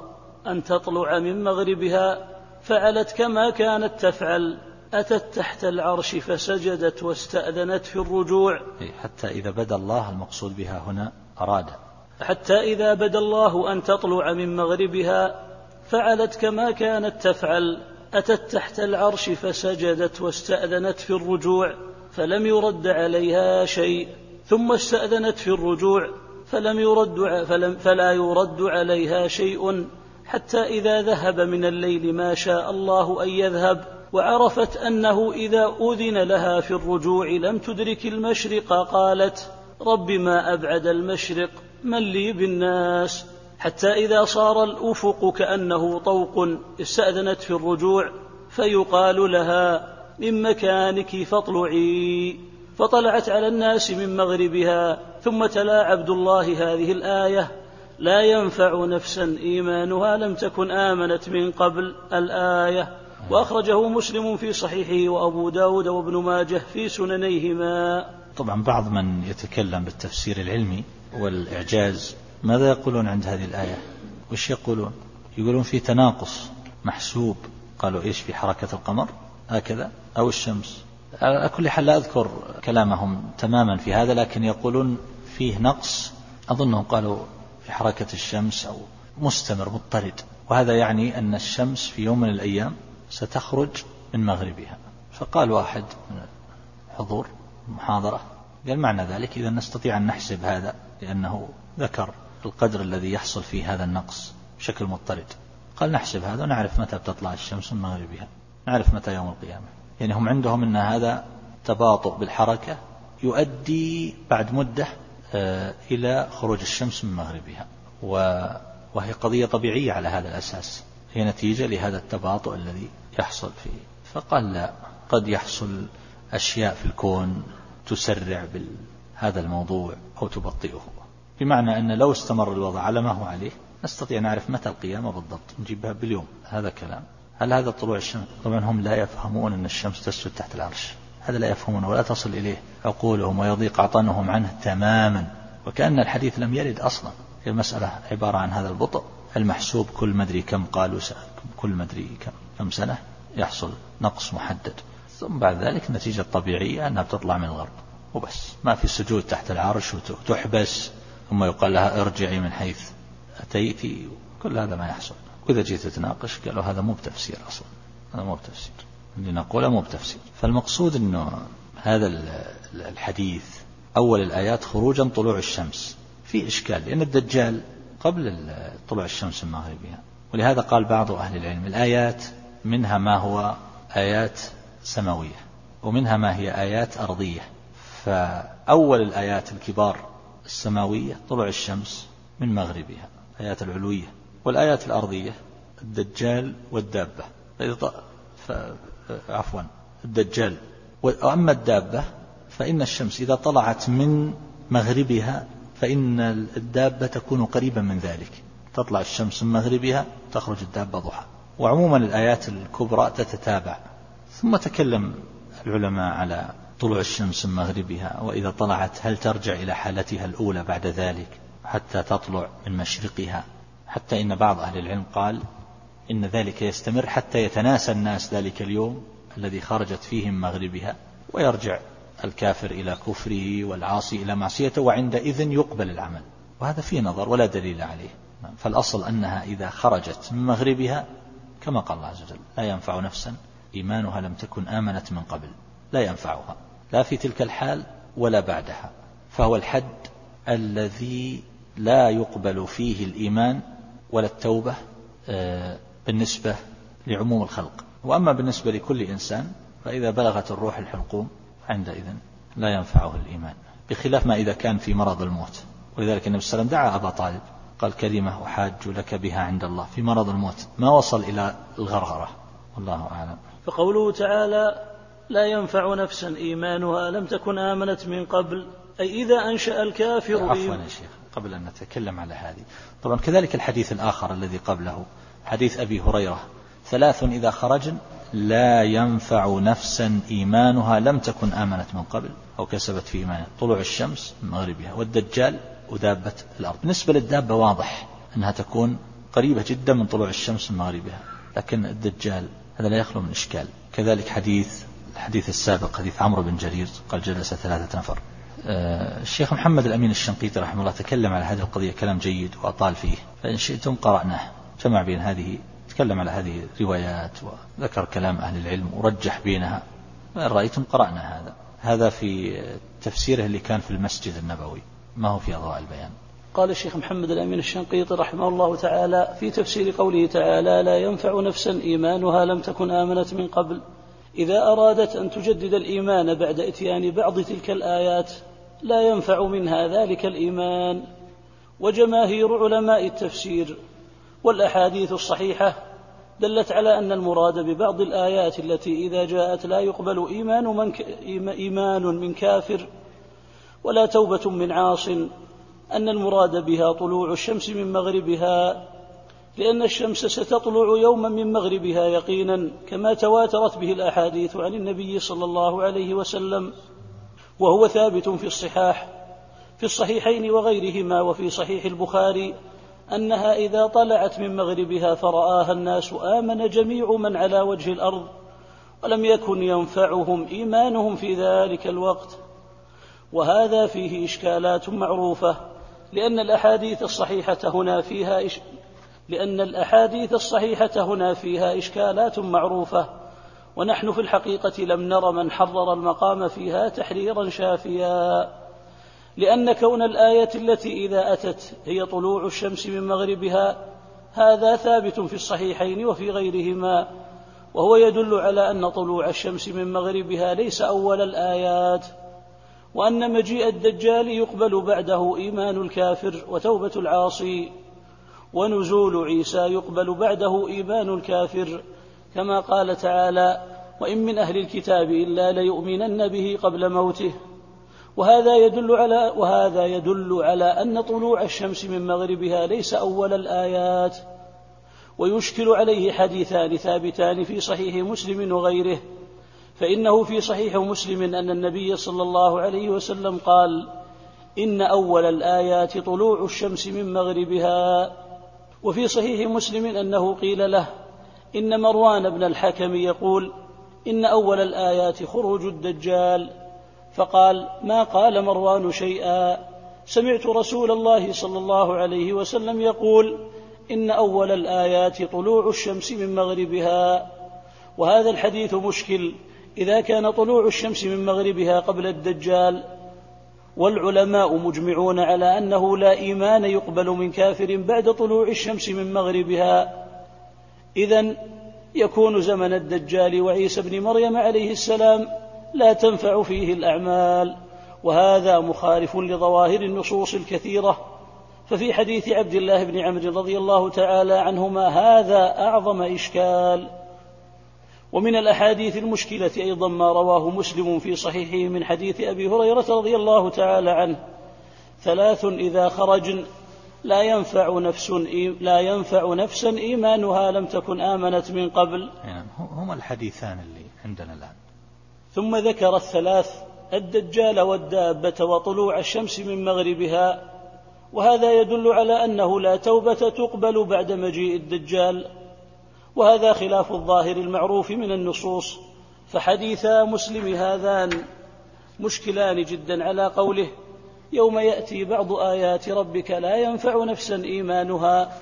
أن تطلع من مغربها فعلت كما كانت تفعل، أتت تحت العرش فسجدت واستأذنت في الرجوع. حتى إذا بدا الله المقصود بها هنا أراد حتى إذا بدا الله أن تطلع من مغربها فعلت كما كانت تفعل، أتت تحت العرش فسجدت واستأذنت في الرجوع فلم يرد عليها شيء، ثم استأذنت في الرجوع فلم يرد فلم فلا يرد عليها شيء، حتى إذا ذهب من الليل ما شاء الله أن يذهب، وعرفت أنه إذا أذن لها في الرجوع لم تدرك المشرق قالت: رب ما أبعد المشرق، من لي بالناس؟ حتى إذا صار الأفق كأنه طوق استأذنت في الرجوع، فيقال لها: من مكانك فاطلعي، فطلعت على الناس من مغربها. ثم تلا عبد الله هذه الآية: لا ينفع نفسا إيمانها لم تكن آمنت من قبل، الآية. وأخرجه مسلم في صحيحه وأبو داود وابن ماجه في سننيهما. طبعا بعض من يتكلم بالتفسير العلمي والإعجاز ماذا يقولون عند هذه الآية؟ وش يقولون؟ يقولون في تناقص محسوب. قالوا إيش؟ في حركة القمر هكذا أو الشمس. على كل حال لا أذكر كلامهم تماما في هذا، لكن يقولون فيه نقص، أظنهم قالوا في حركة الشمس أو مستمر مضطرد، وهذا يعني أن الشمس في يوم من الأيام ستخرج من مغربها. فقال واحد من حضور محاضرة قال: معنى ذلك إذا نستطيع أن نحسب هذا، لأنه ذكر القدر الذي يحصل فيه هذا النقص بشكل مضطرد. قال: نحسب هذا ونعرف متى بتطلع الشمس من مغربها، نعرف متى يوم القيامة. يعني هم عندهم أن هذا تباطؤ بالحركة يؤدي بعد مدة إلى خروج الشمس من مغربها، وهي قضية طبيعية على هذا الأساس، هي نتيجة لهذا التباطؤ الذي يحصل فيه. فقال: لا، قد يحصل أشياء في الكون تسرع بهذا الموضوع أو تبطئه، بمعنى أن لو استمر الوضع على ما هو عليه نستطيع نعرف متى القيامة بالضبط، نجيبها باليوم. هذا كلام. هل هذا طلوع الشمس؟ طبعا هم لا يفهمون أن الشمس تسجد تحت العرش، هذا لا يفهمون ولا تصل إليه عقولهم، ويضيق عطنهم عنه تماما، وكأن الحديث لم يرد أصلا. هي المسألة عبارة عن هذا البطء المحسوب، كل مدري كم قالوا كل مدري كم, كم سنة يحصل نقص محدد، ثم بعد ذلك النتيجة الطبيعية أنها بتطلع من الغرب وبس، ما في سجود تحت العرش وتحبس ثم يقال لها ارجعي من حيث أتيتي، كل هذا ما يحصل. وإذا جيت تتناقش قالوا هذا مو بتفسير أصلا، هذا مو بتفسير، اللي نقوله مو بتفسير. فالمقصود أنه هذا الحديث أول الآيات خروجا طلوع الشمس في إشكال، لأن الدجال قبل طلوع الشمس من مغربها، ولهذا قال بعض أهل العلم الآيات منها ما هو آيات سماوية ومنها ما هي آيات أرضية. فأول الآيات الكبار السماوية طلوع الشمس من مغربها، آيات العلوية، والآيات الأرضية الدجال والدابة. ف... عفوا الدجال. وأما الدابة فإن الشمس إذا طلعت من مغربها فإن الدابة تكون قريبا من ذلك، تطلع الشمس من مغربها تخرج الدابة ضحى. وعموما الآيات الكبرى تتتابع. ثم تكلم العلماء على طلوع الشمس من مغربها، وإذا طلعت هل ترجع إلى حالتها الأولى بعد ذلك حتى تطلع من مشرقها، حتى إن بعض أهل العلم قال إن ذلك يستمر حتى يتناسى الناس ذلك اليوم الذي خرجت فيه من مغربها، ويرجع الكافر إلى كفره والعاصي إلى معصيته، وعندئذ يقبل العمل. وهذا فيه نظر ولا دليل عليه. فالأصل أنها إذا خرجت من مغربها كما قال الله عز وجل: لا ينفع نفسا إيمانها لم تكن آمنت من قبل، لا ينفعها لا في تلك الحال ولا بعدها. فهو الحد الذي لا يقبل فيه الإيمان ولا التوبة بالنسبة لعموم الخلق. وأما بالنسبة لكل إنسان فإذا بلغت الروح الحلقوم عندئذ لا ينفعه الإيمان، بخلاف ما إذا كان في مرض الموت. ولذلك النبي صلى الله عليه وسلم دعا أبا طالب قال: كلمة أحاج لك بها عند الله في مرض الموت، ما وصل إلى الغرغرة، والله أعلم. فقوله تعالى: لا ينفع نفسا إيمانها لم تكن آمنت من قبل، أي إذا أنشأ الكافر. عفوا يا شيخ، قبل أن نتكلم على هذه، طبعا كذلك الحديث الآخر الذي قبله حديث أبي هريرة: ثلاث إذا خرجن لا ينفع نفسا إيمانها لم تكن آمنت من قبل أو كسبت في إيمانها: طلوع الشمس من مغربها، والدجال، ودابة الأرض. بالنسبة للدابة واضح أنها تكون قريبة جدا من طلوع الشمس من مغربها، لكن الدجال هذا لا يخلو من إشكال. كذلك حديث الحديث السابق حديث عمرو بن جرير قال جلس ثلاثة نفر. الشيخ محمد الأمين الشنقيطي رحمه الله تكلم على هذه القضية كلام جيد وأطال فيه، فإن شئتم قرأناه، جمع بين هذه، تكلم على هذه الروايات وذكر كلام أهل العلم ورجح بينها، وإن رأيتم قرأنا هذا. هذا في تفسيره اللي كان في المسجد النبوي، ما هو في أضواء البيان. قال الشيخ محمد الأمين الشنقيطي رحمه الله تعالى في تفسير قوله تعالى: لا ينفع نفسا إيمانها لم تكن آمنت من قبل، إذا أرادت أن تجدد الإيمان بعد إتيان بعض تلك الآيات لا ينفع منها ذلك الإيمان. وجماهير علماء التفسير والأحاديث الصحيحة دلت على أن المراد ببعض الآيات التي إذا جاءت لا يقبل إيمان من, إيمان من كافر ولا توبة من عاص، أن المراد بها طلوع الشمس من مغربها، لأن الشمس ستطلع يوما من مغربها يقينا، كما تواترت به الأحاديث عن النبي صلى الله عليه وسلم، وهو ثابت في الصحاح في الصحيحين وغيرهما، وفي صحيح البخاري أنها إذا طلعت من مغربها فرآها الناس آمن جميع من على وجه الأرض، ولم يكن ينفعهم إيمانهم في ذلك الوقت. وهذا فيه إشكالات معروفة، لأن الأحاديث الصحيحة هنا فيها إش... لأن الأحاديث الصحيحة هنا فيها إشكالات معروفة، ونحن في الحقيقة لم نر من حرر المقام فيها تحريرا شافيا، لأن كون الآية التي إذا أتت هي طلوع الشمس من مغربها هذا ثابت في الصحيحين وفي غيرهما، وهو يدل على أن طلوع الشمس من مغربها ليس أول الآيات، وأن مجيء الدجال يقبل بعده إيمان الكافر وتوبة العاصي، ونزول عيسى يقبل بعده إيمان الكافر، كما قال تعالى: وإن من أهل الكتاب إلا ليؤمنن به قبل موته. وهذا يدل على وهذا يدل على أن طلوع الشمس من مغربها ليس أول الآيات. ويشكل عليه حديثان ثابتان في صحيح مسلم وغيره، فإنه في صحيح مسلم أن النبي صلى الله عليه وسلم قال: إن أول الآيات طلوع الشمس من مغربها. وفي صحيح مسلم أنه قيل له: إن مروان بن الحكم يقول إن أول الآيات خروج الدجال، فقال: ما قال مروان شيئا، سمعت رسول الله صلى الله عليه وسلم يقول إن أول الآيات طلوع الشمس من مغربها. وهذا الحديث مشكل إذا كان طلوع الشمس من مغربها قبل الدجال، والعلماء مجمعون على أنه لا إيمان يقبل من كافر بعد طلوع الشمس من مغربها، إذن يكون زمن الدجال وعيسى بن مريم عليه السلام لا تنفع فيه الأعمال، وهذا مخالف لظواهر النصوص الكثيرة. ففي حديث عبد الله بن عمرو رضي الله تعالى عنهما هذا أعظم إشكال. ومن الأحاديث المشكلة أيضا ما رواه مسلم في صحيحه من حديث أبي هريرة رضي الله تعالى عنه: ثلاث إذا خرجن لا ينفع نفس لا ينفع نفسا إيمانها لم تكن آمنت من قبل. هما الحديثان اللي عندنا الآن. ثم ذكر الثلاث: الدجال والدابة وطلوع الشمس من مغربها. وهذا يدل على أنه لا توبة تقبل بعد مجيء الدجال، وهذا خلاف الظاهر المعروف من النصوص. فحديثا مسلم هذان مشكلان جدا على قوله: يوم يأتي بعض آيات ربك لا ينفع نفسا إيمانها،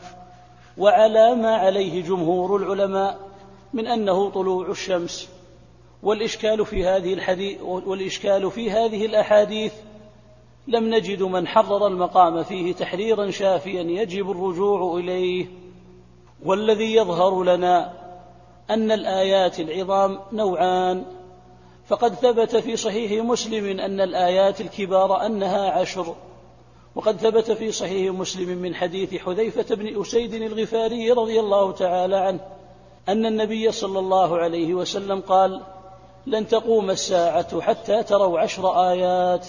وعلى ما عليه جمهور العلماء من أنه طلوع الشمس. والإشكال في هذه الحديث والإشكال في هذه الأحاديث لم نجد من حرر المقام فيه تحريرا شافيا يجب الرجوع إليه. والذي يظهر لنا أن الآيات العظام نوعان، فقد ثبت في صحيح مسلم أن الآيات الكبار أنها عشر، وقد ثبت في صحيح مسلم من حديث حذيفة بن أسيد الغفاري رضي الله تعالى عنه أن النبي صلى الله عليه وسلم قال: لن تقوم الساعة حتى تروا عشر آيات.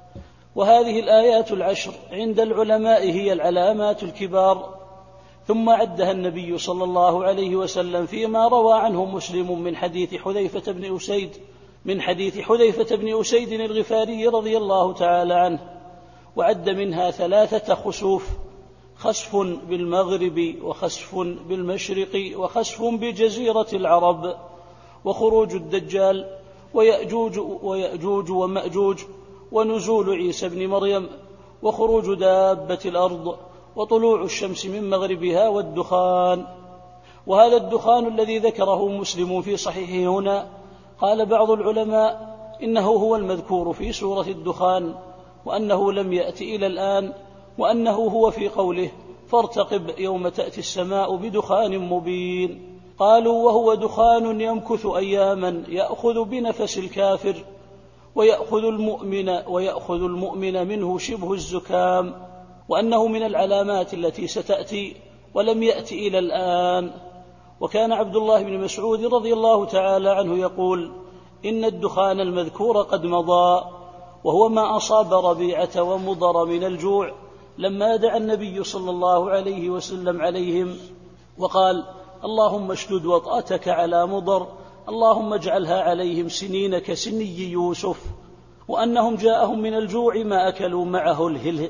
وهذه الآيات العشر عند العلماء هي العلامات الكبار. ثم عدها النبي صلى الله عليه وسلم فيما روى عنه مسلم من حديث حذيفة بن أسيد من حديث حذيفة بن أسيد الغفاري رضي الله تعالى عنه، وعد منها ثلاثة خسوف: خسف بالمغرب وخسف بالمشرق وخسف بجزيرة العرب وخروج الدجال ويأجوج ويأجوج ومأجوج ونزول عيسى بن مريم وخروج دابة الأرض وطلوع الشمس من مغربها والدخان. وهذا الدخان الذي ذكره مسلم في صحيحه هنا قال بعض العلماء إنه هو المذكور في سورة الدخان، وأنه لم يأتي إلى الآن، وأنه هو في قوله فارتقب يوم تأتي السماء بدخان مبين. قالوا وهو دخان يمكث أياما يأخذ بنفس الكافر ويأخذ المؤمن ويأخذ المؤمن منه شبه الزكام، وأنه من العلامات التي ستأتي ولم يأتي إلى الآن. وكان عبد الله بن مسعود رضي الله تعالى عنه يقول إن الدخان المذكور قد مضى، وهو ما أصاب ربيعة ومضر من الجوع لما دعا النبي صلى الله عليه وسلم عليهم وقال اللهم اشدد وطأتك على مضر، اللهم اجعلها عليهم سنين كسني يوسف، وأنهم جاءهم من الجوع ما أكلوا معه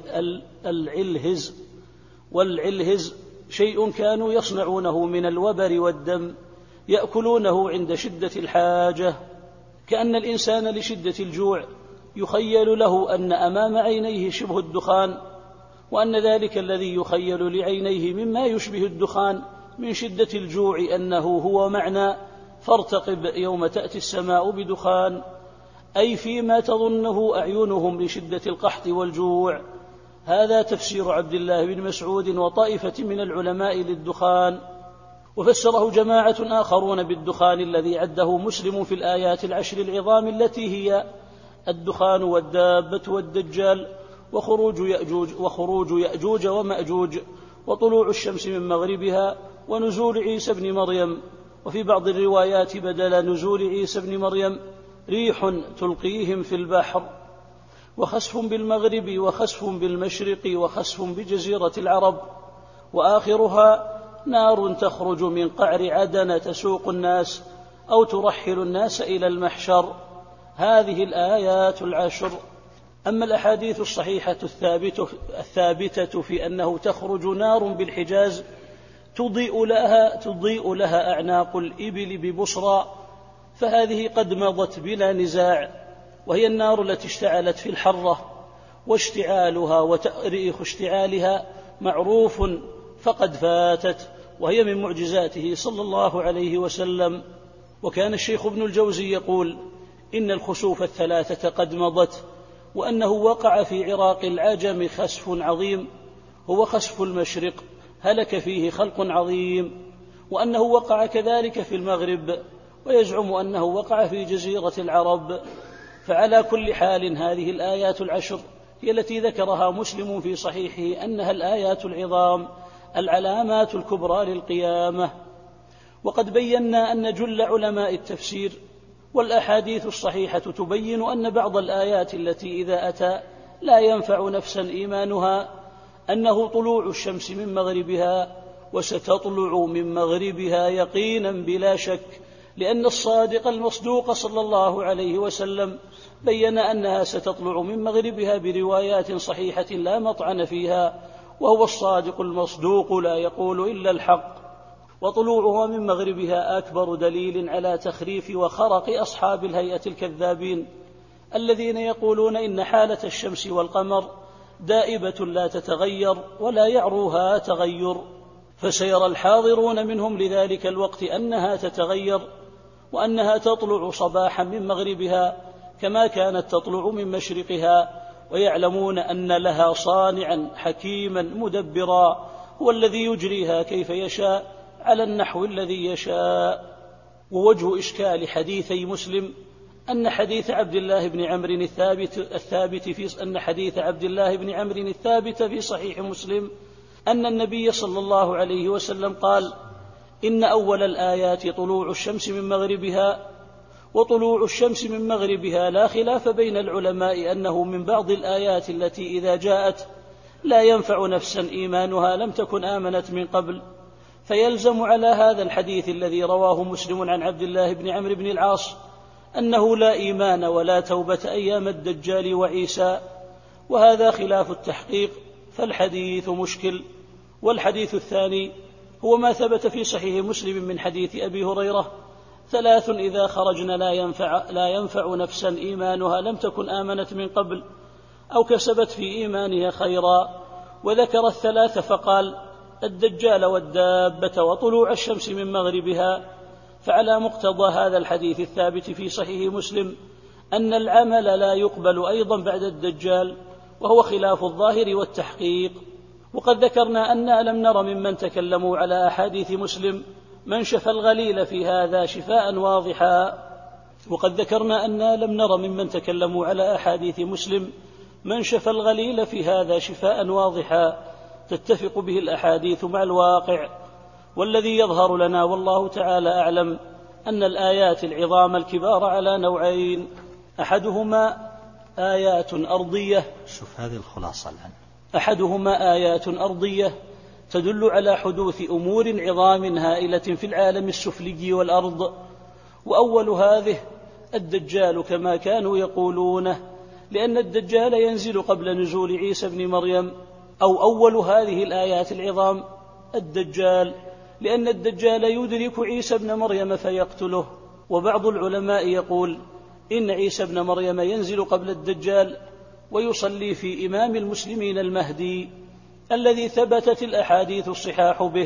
العلهز، والعلهز شيء كانوا يصنعونه من الوبر والدم يأكلونه عند شدة الحاجة، كأن الإنسان لشدة الجوع يخيل له أن أمام عينيه شبه الدخان، وأن ذلك الذي يخيل لعينيه مما يشبه الدخان من شدة الجوع أنه هو معنى فارتقب يوم تأتي السماء بدخان، أي فيما تظنه أعينهم لشدة القحط والجوع. هذا تفسير عبد الله بن مسعود وطائفة من العلماء للدخان. وفسره جماعة آخرون بالدخان الذي عده مسلم في الآيات العشر العظام التي هي الدخان والدابة والدجال وخروج يأجوج, وخروج يأجوج ومأجوج وطلوع الشمس من مغربها ونزول عيسى بن مريم. وفي بعض الروايات بدل نزول عيسى بن مريم ريح تلقيهم في البحر، وخسف بالمغرب وخسف بالمشرق وخسف بجزيرة العرب، وآخرها نار تخرج من قعر عدن تسوق الناس أو ترحل الناس إلى المحشر. هذه الآيات العشر. أما الأحاديث الصحيحة الثابتة, الثابتة في أنه تخرج نار بالحجاز تضيء لها, تضيء لها أعناق الإبل ببصرى، فهذه قد مضت بلا نزاع، وهي النار التي اشتعلت في الحرة، واشتعالها وتأريخ اشتعالها معروف فقد فاتت، وهي من معجزاته صلى الله عليه وسلم. وكان الشيخ ابن الجوزي يقول إن الخسوف الثلاثة قد مضت، وأنه وقع في عراق العجم خسف عظيم هو خسف المشرق هلك فيه خلق عظيم، وأنه وقع كذلك في المغرب، ويزعم أنه وقع في جزيرة العرب. فعلى كل حال هذه الآيات العشر هي التي ذكرها مسلم في صحيحه أنها الآيات العظام العلامات الكبرى للقيامة. وقد بينا أن جل علماء التفسير والأحاديث الصحيحة تبين أن بعض الآيات التي إذا أتى لا ينفع نفسا إيمانها أنه طلوع الشمس من مغربها، وستطلع من مغربها يقينا بلا شك، لأن الصادق المصدوق صلى الله عليه وسلم بين أنها ستطلع من مغربها بروايات صحيحة لا مطعن فيها، وهو الصادق المصدوق لا يقول إلا الحق. وطلوعها من مغربها أكبر دليل على تخريف وخرق أصحاب الهيئة الكذابين الذين يقولون إن حالة الشمس والقمر دائبة لا تتغير ولا يعروها تغير، فسيرى الحاضرون منهم لذلك الوقت أنها تتغير، وأنها تطلع صباحا من مغربها كما كانت تطلع من مشرقها، ويعلمون أن لها صانعا حكيما مدبرا هو الذي يجريها كيف يشاء على النحو الذي يشاء. ووجه إشكال حديثي مسلم أن حديث عبد الله بن عمرو الثابت الثابت في أن حديث عبد الله بن عمرو الثابت في صحيح مسلم أن النبي صلى الله عليه وسلم قال إن أول الآيات طلوع الشمس من مغربها، وطلوع الشمس من مغربها لا خلاف بين العلماء أنه من بعض الآيات التي إذا جاءت لا ينفع نفسا إيمانها لم تكن آمنت من قبل. فيلزم على هذا الحديث الذي رواه مسلم عن عبد الله بن عمرو بن العاص أنه لا إيمان ولا توبة أيام الدجال وعيسى، وهذا خلاف التحقيق، فالحديث مشكل. والحديث الثاني هو ما ثبت في صحيح مسلم من حديث أبي هريرة: ثلاث إذا خرجن لا ينفع, لا ينفع نفسا إيمانها لم تكن آمنت من قبل أو كسبت في إيمانها خيرا، وذكر الثلاث فقال: الدجال والدابة وطلوع الشمس من مغربها. فعلى مقتضى هذا الحديث الثابت في صحيح مسلم أن العمل لا يقبل أيضا بعد الدجال، وهو خلاف الظاهر والتحقيق. وقد ذكرنا أننا لم نر ممن تكلموا على أحاديث مسلم من شفى الغليل في هذا شفاء واضحا وقد ذكرنا أننا لم نر ممن تكلموا على أحاديث مسلم من شفى الغليل في هذا شفاء واضحا تتفق به الأحاديث مع الواقع. والذي يظهر لنا والله تعالى أعلم أن الآيات العظام الكبار على نوعين: أحدهما آيات أرضية، شوف هذه الخلاصة الآن، أحدهما آيات أرضية تدل على حدوث أمور عظام هائلة في العالم السفلي والأرض، وأول هذه الدجال كما كانوا يقولونه، لأن الدجال ينزل قبل نزول عيسى بن مريم. أو أول هذه الآيات العظام الدجال، لأن الدجال يدرك عيسى بن مريم فيقتله. وبعض العلماء يقول إن عيسى بن مريم ينزل قبل الدجال ويصلي في إمام المسلمين المهدي الذي ثبتت الأحاديث الصحاح به،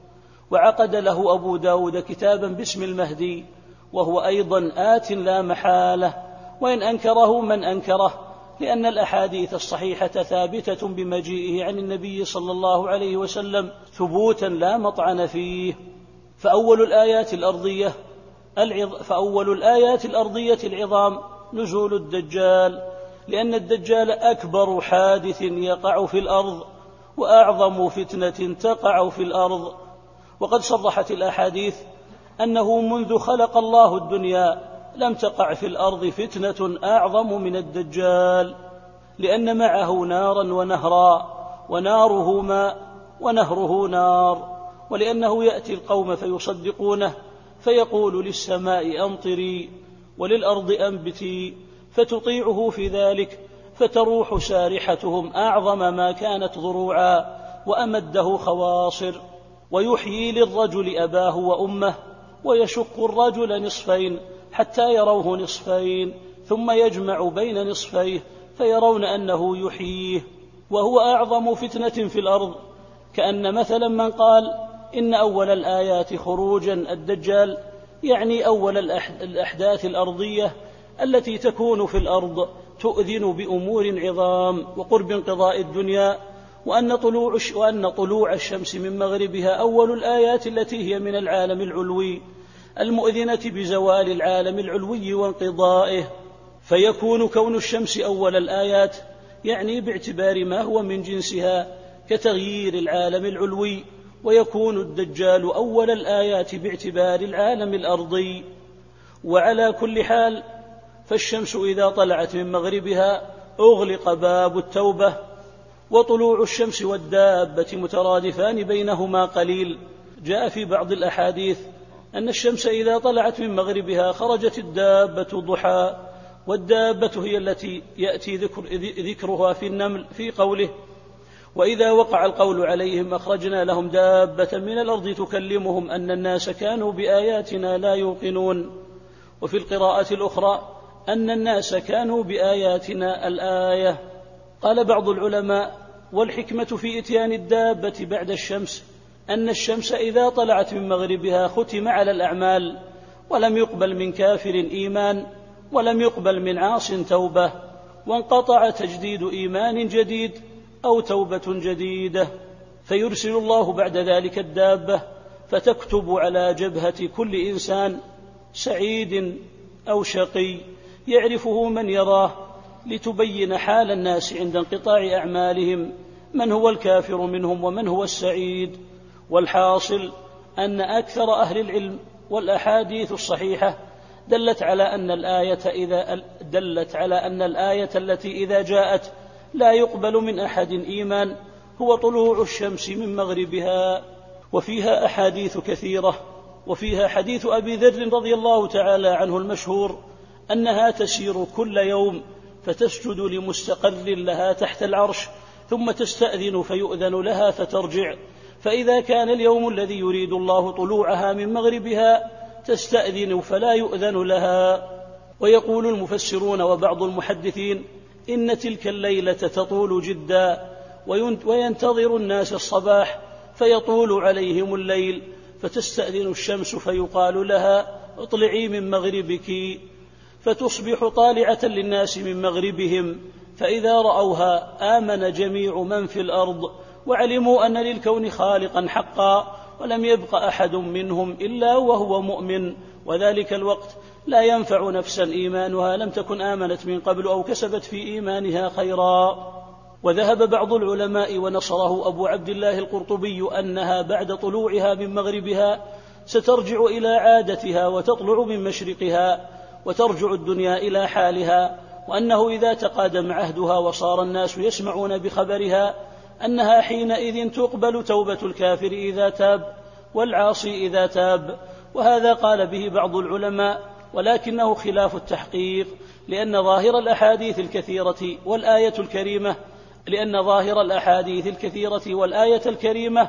وعقد له أبو داود كتابا باسم المهدي، وهو أيضا آت لا محالة، وإن أنكره من أنكره، لأن الأحاديث الصحيحة ثابتة بمجيئه عن النبي صلى الله عليه وسلم ثبوتا لا مطعن فيه. فأول الآيات الأرضية العظ... فأول الآيات الأرضية العظام نزول الدجال، لأن الدجال أكبر حادث يقع في الأرض وأعظم فتنة تقع في الأرض. وقد صرحت الأحاديث أنه منذ خلق الله الدنيا لم تقع في الأرض فتنة أعظم من الدجال، لأن معه نارا ونهرا، وناره ماء ونهره نار، ولأنه يأتي القوم فيصدقونه فيقول للسماء أمطري وللأرض أنبتي، فتطيعه في ذلك فتروح سارحتهم أعظم ما كانت ضروعا وأمده خواصر، ويحيي للرجل أباه وأمه، ويشق الرجل نصفين حتى يروه نصفين، ثم يجمع بين نصفيه فيرون أنه يحييه، وهو أعظم فتنة في الأرض. كأن مثلا من قال إن أول الآيات خروجا الدجال يعني أول الأحداث الأرضية التي تكون في الأرض تؤذن بأمور عظام وقرب انقضاء الدنيا، وأن طلوع, وأن طلوع الشمس من مغربها أول الآيات التي هي من العالم العلوي المؤذنة بزوال العالم العلوي وانقضائه. فيكون كون الشمس أول الآيات يعني باعتبار ما هو من جنسها كتغيير العالم العلوي، ويكون الدجال أول الآيات باعتبار العالم الأرضي. وعلى كل حال فالشمس إذا طلعت من مغربها أغلق باب التوبة، وطلوع الشمس والدابة مترادفان بينهما قليل. جاء في بعض الأحاديث أن الشمس إذا طلعت من مغربها خرجت الدابة ضحى، والدابة هي التي يأتي ذكر ذكرها في النمل في قوله: وإذا وقع القول عليهم أخرجنا لهم دابة من الأرض تكلمهم أن الناس كانوا بآياتنا لا يوقنون. وفي القراءة الأخرى أن الناس كانوا بآياتنا الآية. قال بعض العلماء: والحكمة في إتيان الدابة بعد الشمس أن الشمس إذا طلعت من مغربها ختم على الأعمال، ولم يقبل من كافر إيمان، ولم يقبل من عاص توبة، وانقطع تجديد إيمان جديد أو توبة جديدة، فيرسل الله بعد ذلك الدابة فتكتب على جبهة كل إنسان سعيد أو شقي يعرفه من يراه، لتبين حال الناس عند انقطاع أعمالهم من هو الكافر منهم ومن هو السعيد. والحاصل أن أكثر أهل العلم والأحاديث الصحيحة دلت على أن الآية إذا دلت على أن الآية التي إذا جاءت لا يقبل من أحد إيمان هو طلوع الشمس من مغربها. وفيها أحاديث كثيرة، وفيها حديث أبي ذر رضي الله تعالى عنه المشهور أنها تسير كل يوم فتسجد لمستقر لها تحت العرش، ثم تستأذن فيؤذن لها فترجع، فإذا كان اليوم الذي يريد الله طلوعها من مغربها تستأذن فلا يؤذن لها. ويقول المفسرون وبعض المحدثين إن تلك الليلة تطول جدا وينتظر الناس الصباح فيطول عليهم الليل، فتستأذن الشمس فيقال لها اطلعي من مغربك، فتصبح طالعة للناس من مغربهم، فإذا رأوها آمن جميع من في الأرض وعلموا أن للكون خالقا حقا، ولم يبق أحد منهم إلا وهو مؤمن، وذلك الوقت لا ينفع نفسا إيمانها لم تكن آمنت من قبل أو كسبت في إيمانها خيرا. وذهب بعض العلماء ونصره أبو عبد الله القرطبي أنها بعد طلوعها من مغربها سترجع إلى عادتها وتطلع من مشرقها وترجع الدنيا إلى حالها، وأنه إذا تقادم عهدها وصار الناس يسمعون بخبرها أنها حينئذ تقبل توبة الكافر إذا تاب والعاصي إذا تاب. وهذا قال به بعض العلماء ولكنه خلاف التحقيق، لأن ظاهر الأحاديث الكثيرة والآية الكريمة لأن ظاهر الأحاديث الكثيرة والآية الكريمة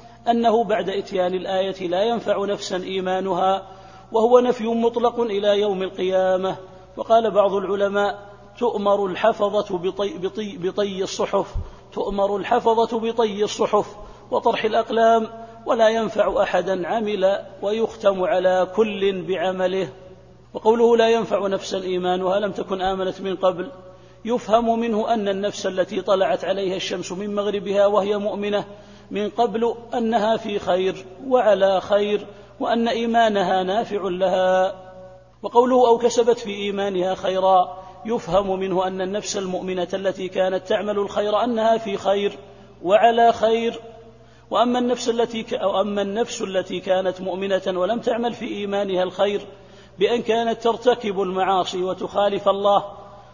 أنه بعد إتيان الآية لا ينفع نفسا إيمانها، وهو نفي مطلق إلى يوم القيامة. وقال بعض العلماء تؤمر الحفظة بطي, بطي, بطي الصحف تؤمر الحفظة بطي الصحف وطرح الأقلام، ولا ينفع أحدا عمل ويختم على كل بعمله. وقوله لا ينفع نفسا إيمانها لم تكن آمنت من قبل يفهم منه أن النفس التي طلعت عليها الشمس من مغربها وهي مؤمنة من قبل أنها في خير وعلى خير، وأن إيمانها نافع لها. وقوله أو كسبت في إيمانها خيرا يفهم منه أن النفس المؤمنة التي كانت تعمل الخير أنها في خير وعلى خير. وأما النفس التي ك... أو أما النفس التي كانت مؤمنة ولم تعمل في إيمانها الخير بأن كانت ترتكب المعاصي وتخالف الله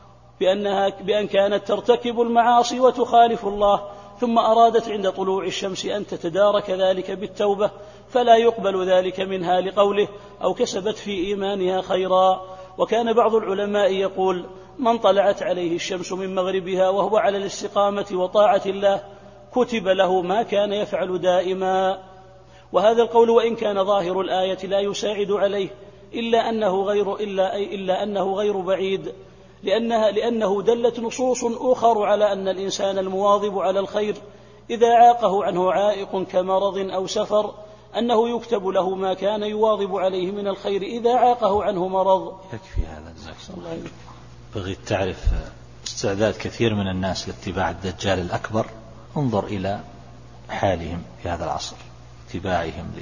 بأنها بأن كانت ترتكب المعاصي وتخالف الله ثم أرادت عند طلوع الشمس أن تتدارك ذلك بالتوبة فلا يقبل ذلك منها لقوله أو كسبت في إيمانها خيرا. وكان بعض العلماء يقول من طلعت عليه الشمس من مغربها وهو على الاستقامة وطاعة الله كتب له ما كان يفعل دائما. وهذا القول وإن كان ظاهر الآية لا يساعد عليه إلا أنه غير, إلا أي إلا أنه غير بعيد، لأنها لأنه دلت نصوص أخر على أن الإنسان المواظب على الخير إذا عاقه عنه عائق كمرض أو سفر أنه يكتب له ما كان يواظب عليه من الخير إذا عاقه عنه مرض. يكفي هذا جزاك الله خير. بغيت تعرف استعداد كثير من الناس لاتباع الدجال الأكبر، انظر إلى حالهم في هذا العصر، اتباعهم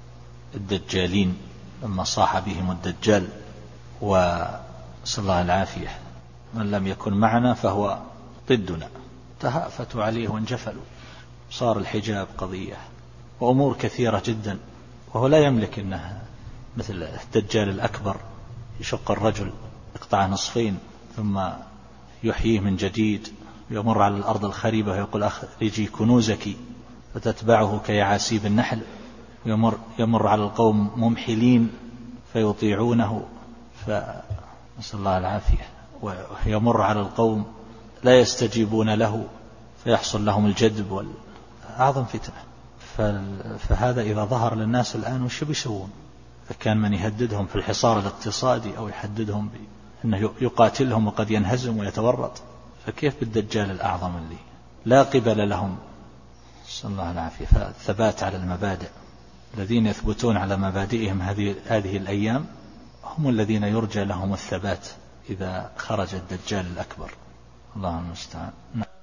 للدجالين لما صاح بهم الدجال، وصلى الله العافية. من لم يكن معنا فهو ضدنا، تهافتوا عليه وانجفلوا، صار الحجاب قضية وأمور كثيرة جدا، وهو لا يملك إنها مثل الدجال الأكبر يشق الرجل يقطعه نصفين ثم يحييه من جديد، يمر على الأرض الخريبة ويقول أخرجي كنوزك فتتبعه كيعاسيب النحل، يمر, يمر على القوم ممحلين فيطيعونه فنسأل الله العافية، ويمر على القوم لا يستجيبون له فيحصل لهم الجدب والأعظم فتنة. فهذا إذا ظهر للناس الآن وش بيسوون؟ فكان من يهددهم في الحصار الاقتصادي أو يحددهم بأنه يقاتلهم وقد ينهزم ويتورط، فكيف بالدجال الأعظم اللي لا قبل لهم؟ صلى الله العافية. فالثبات على المبادئ، الذين يثبتون على مبادئهم هذه هذه الأيام هم الذين يرجى لهم الثبات إذا خرج الدجال الأكبر. الله المستعان.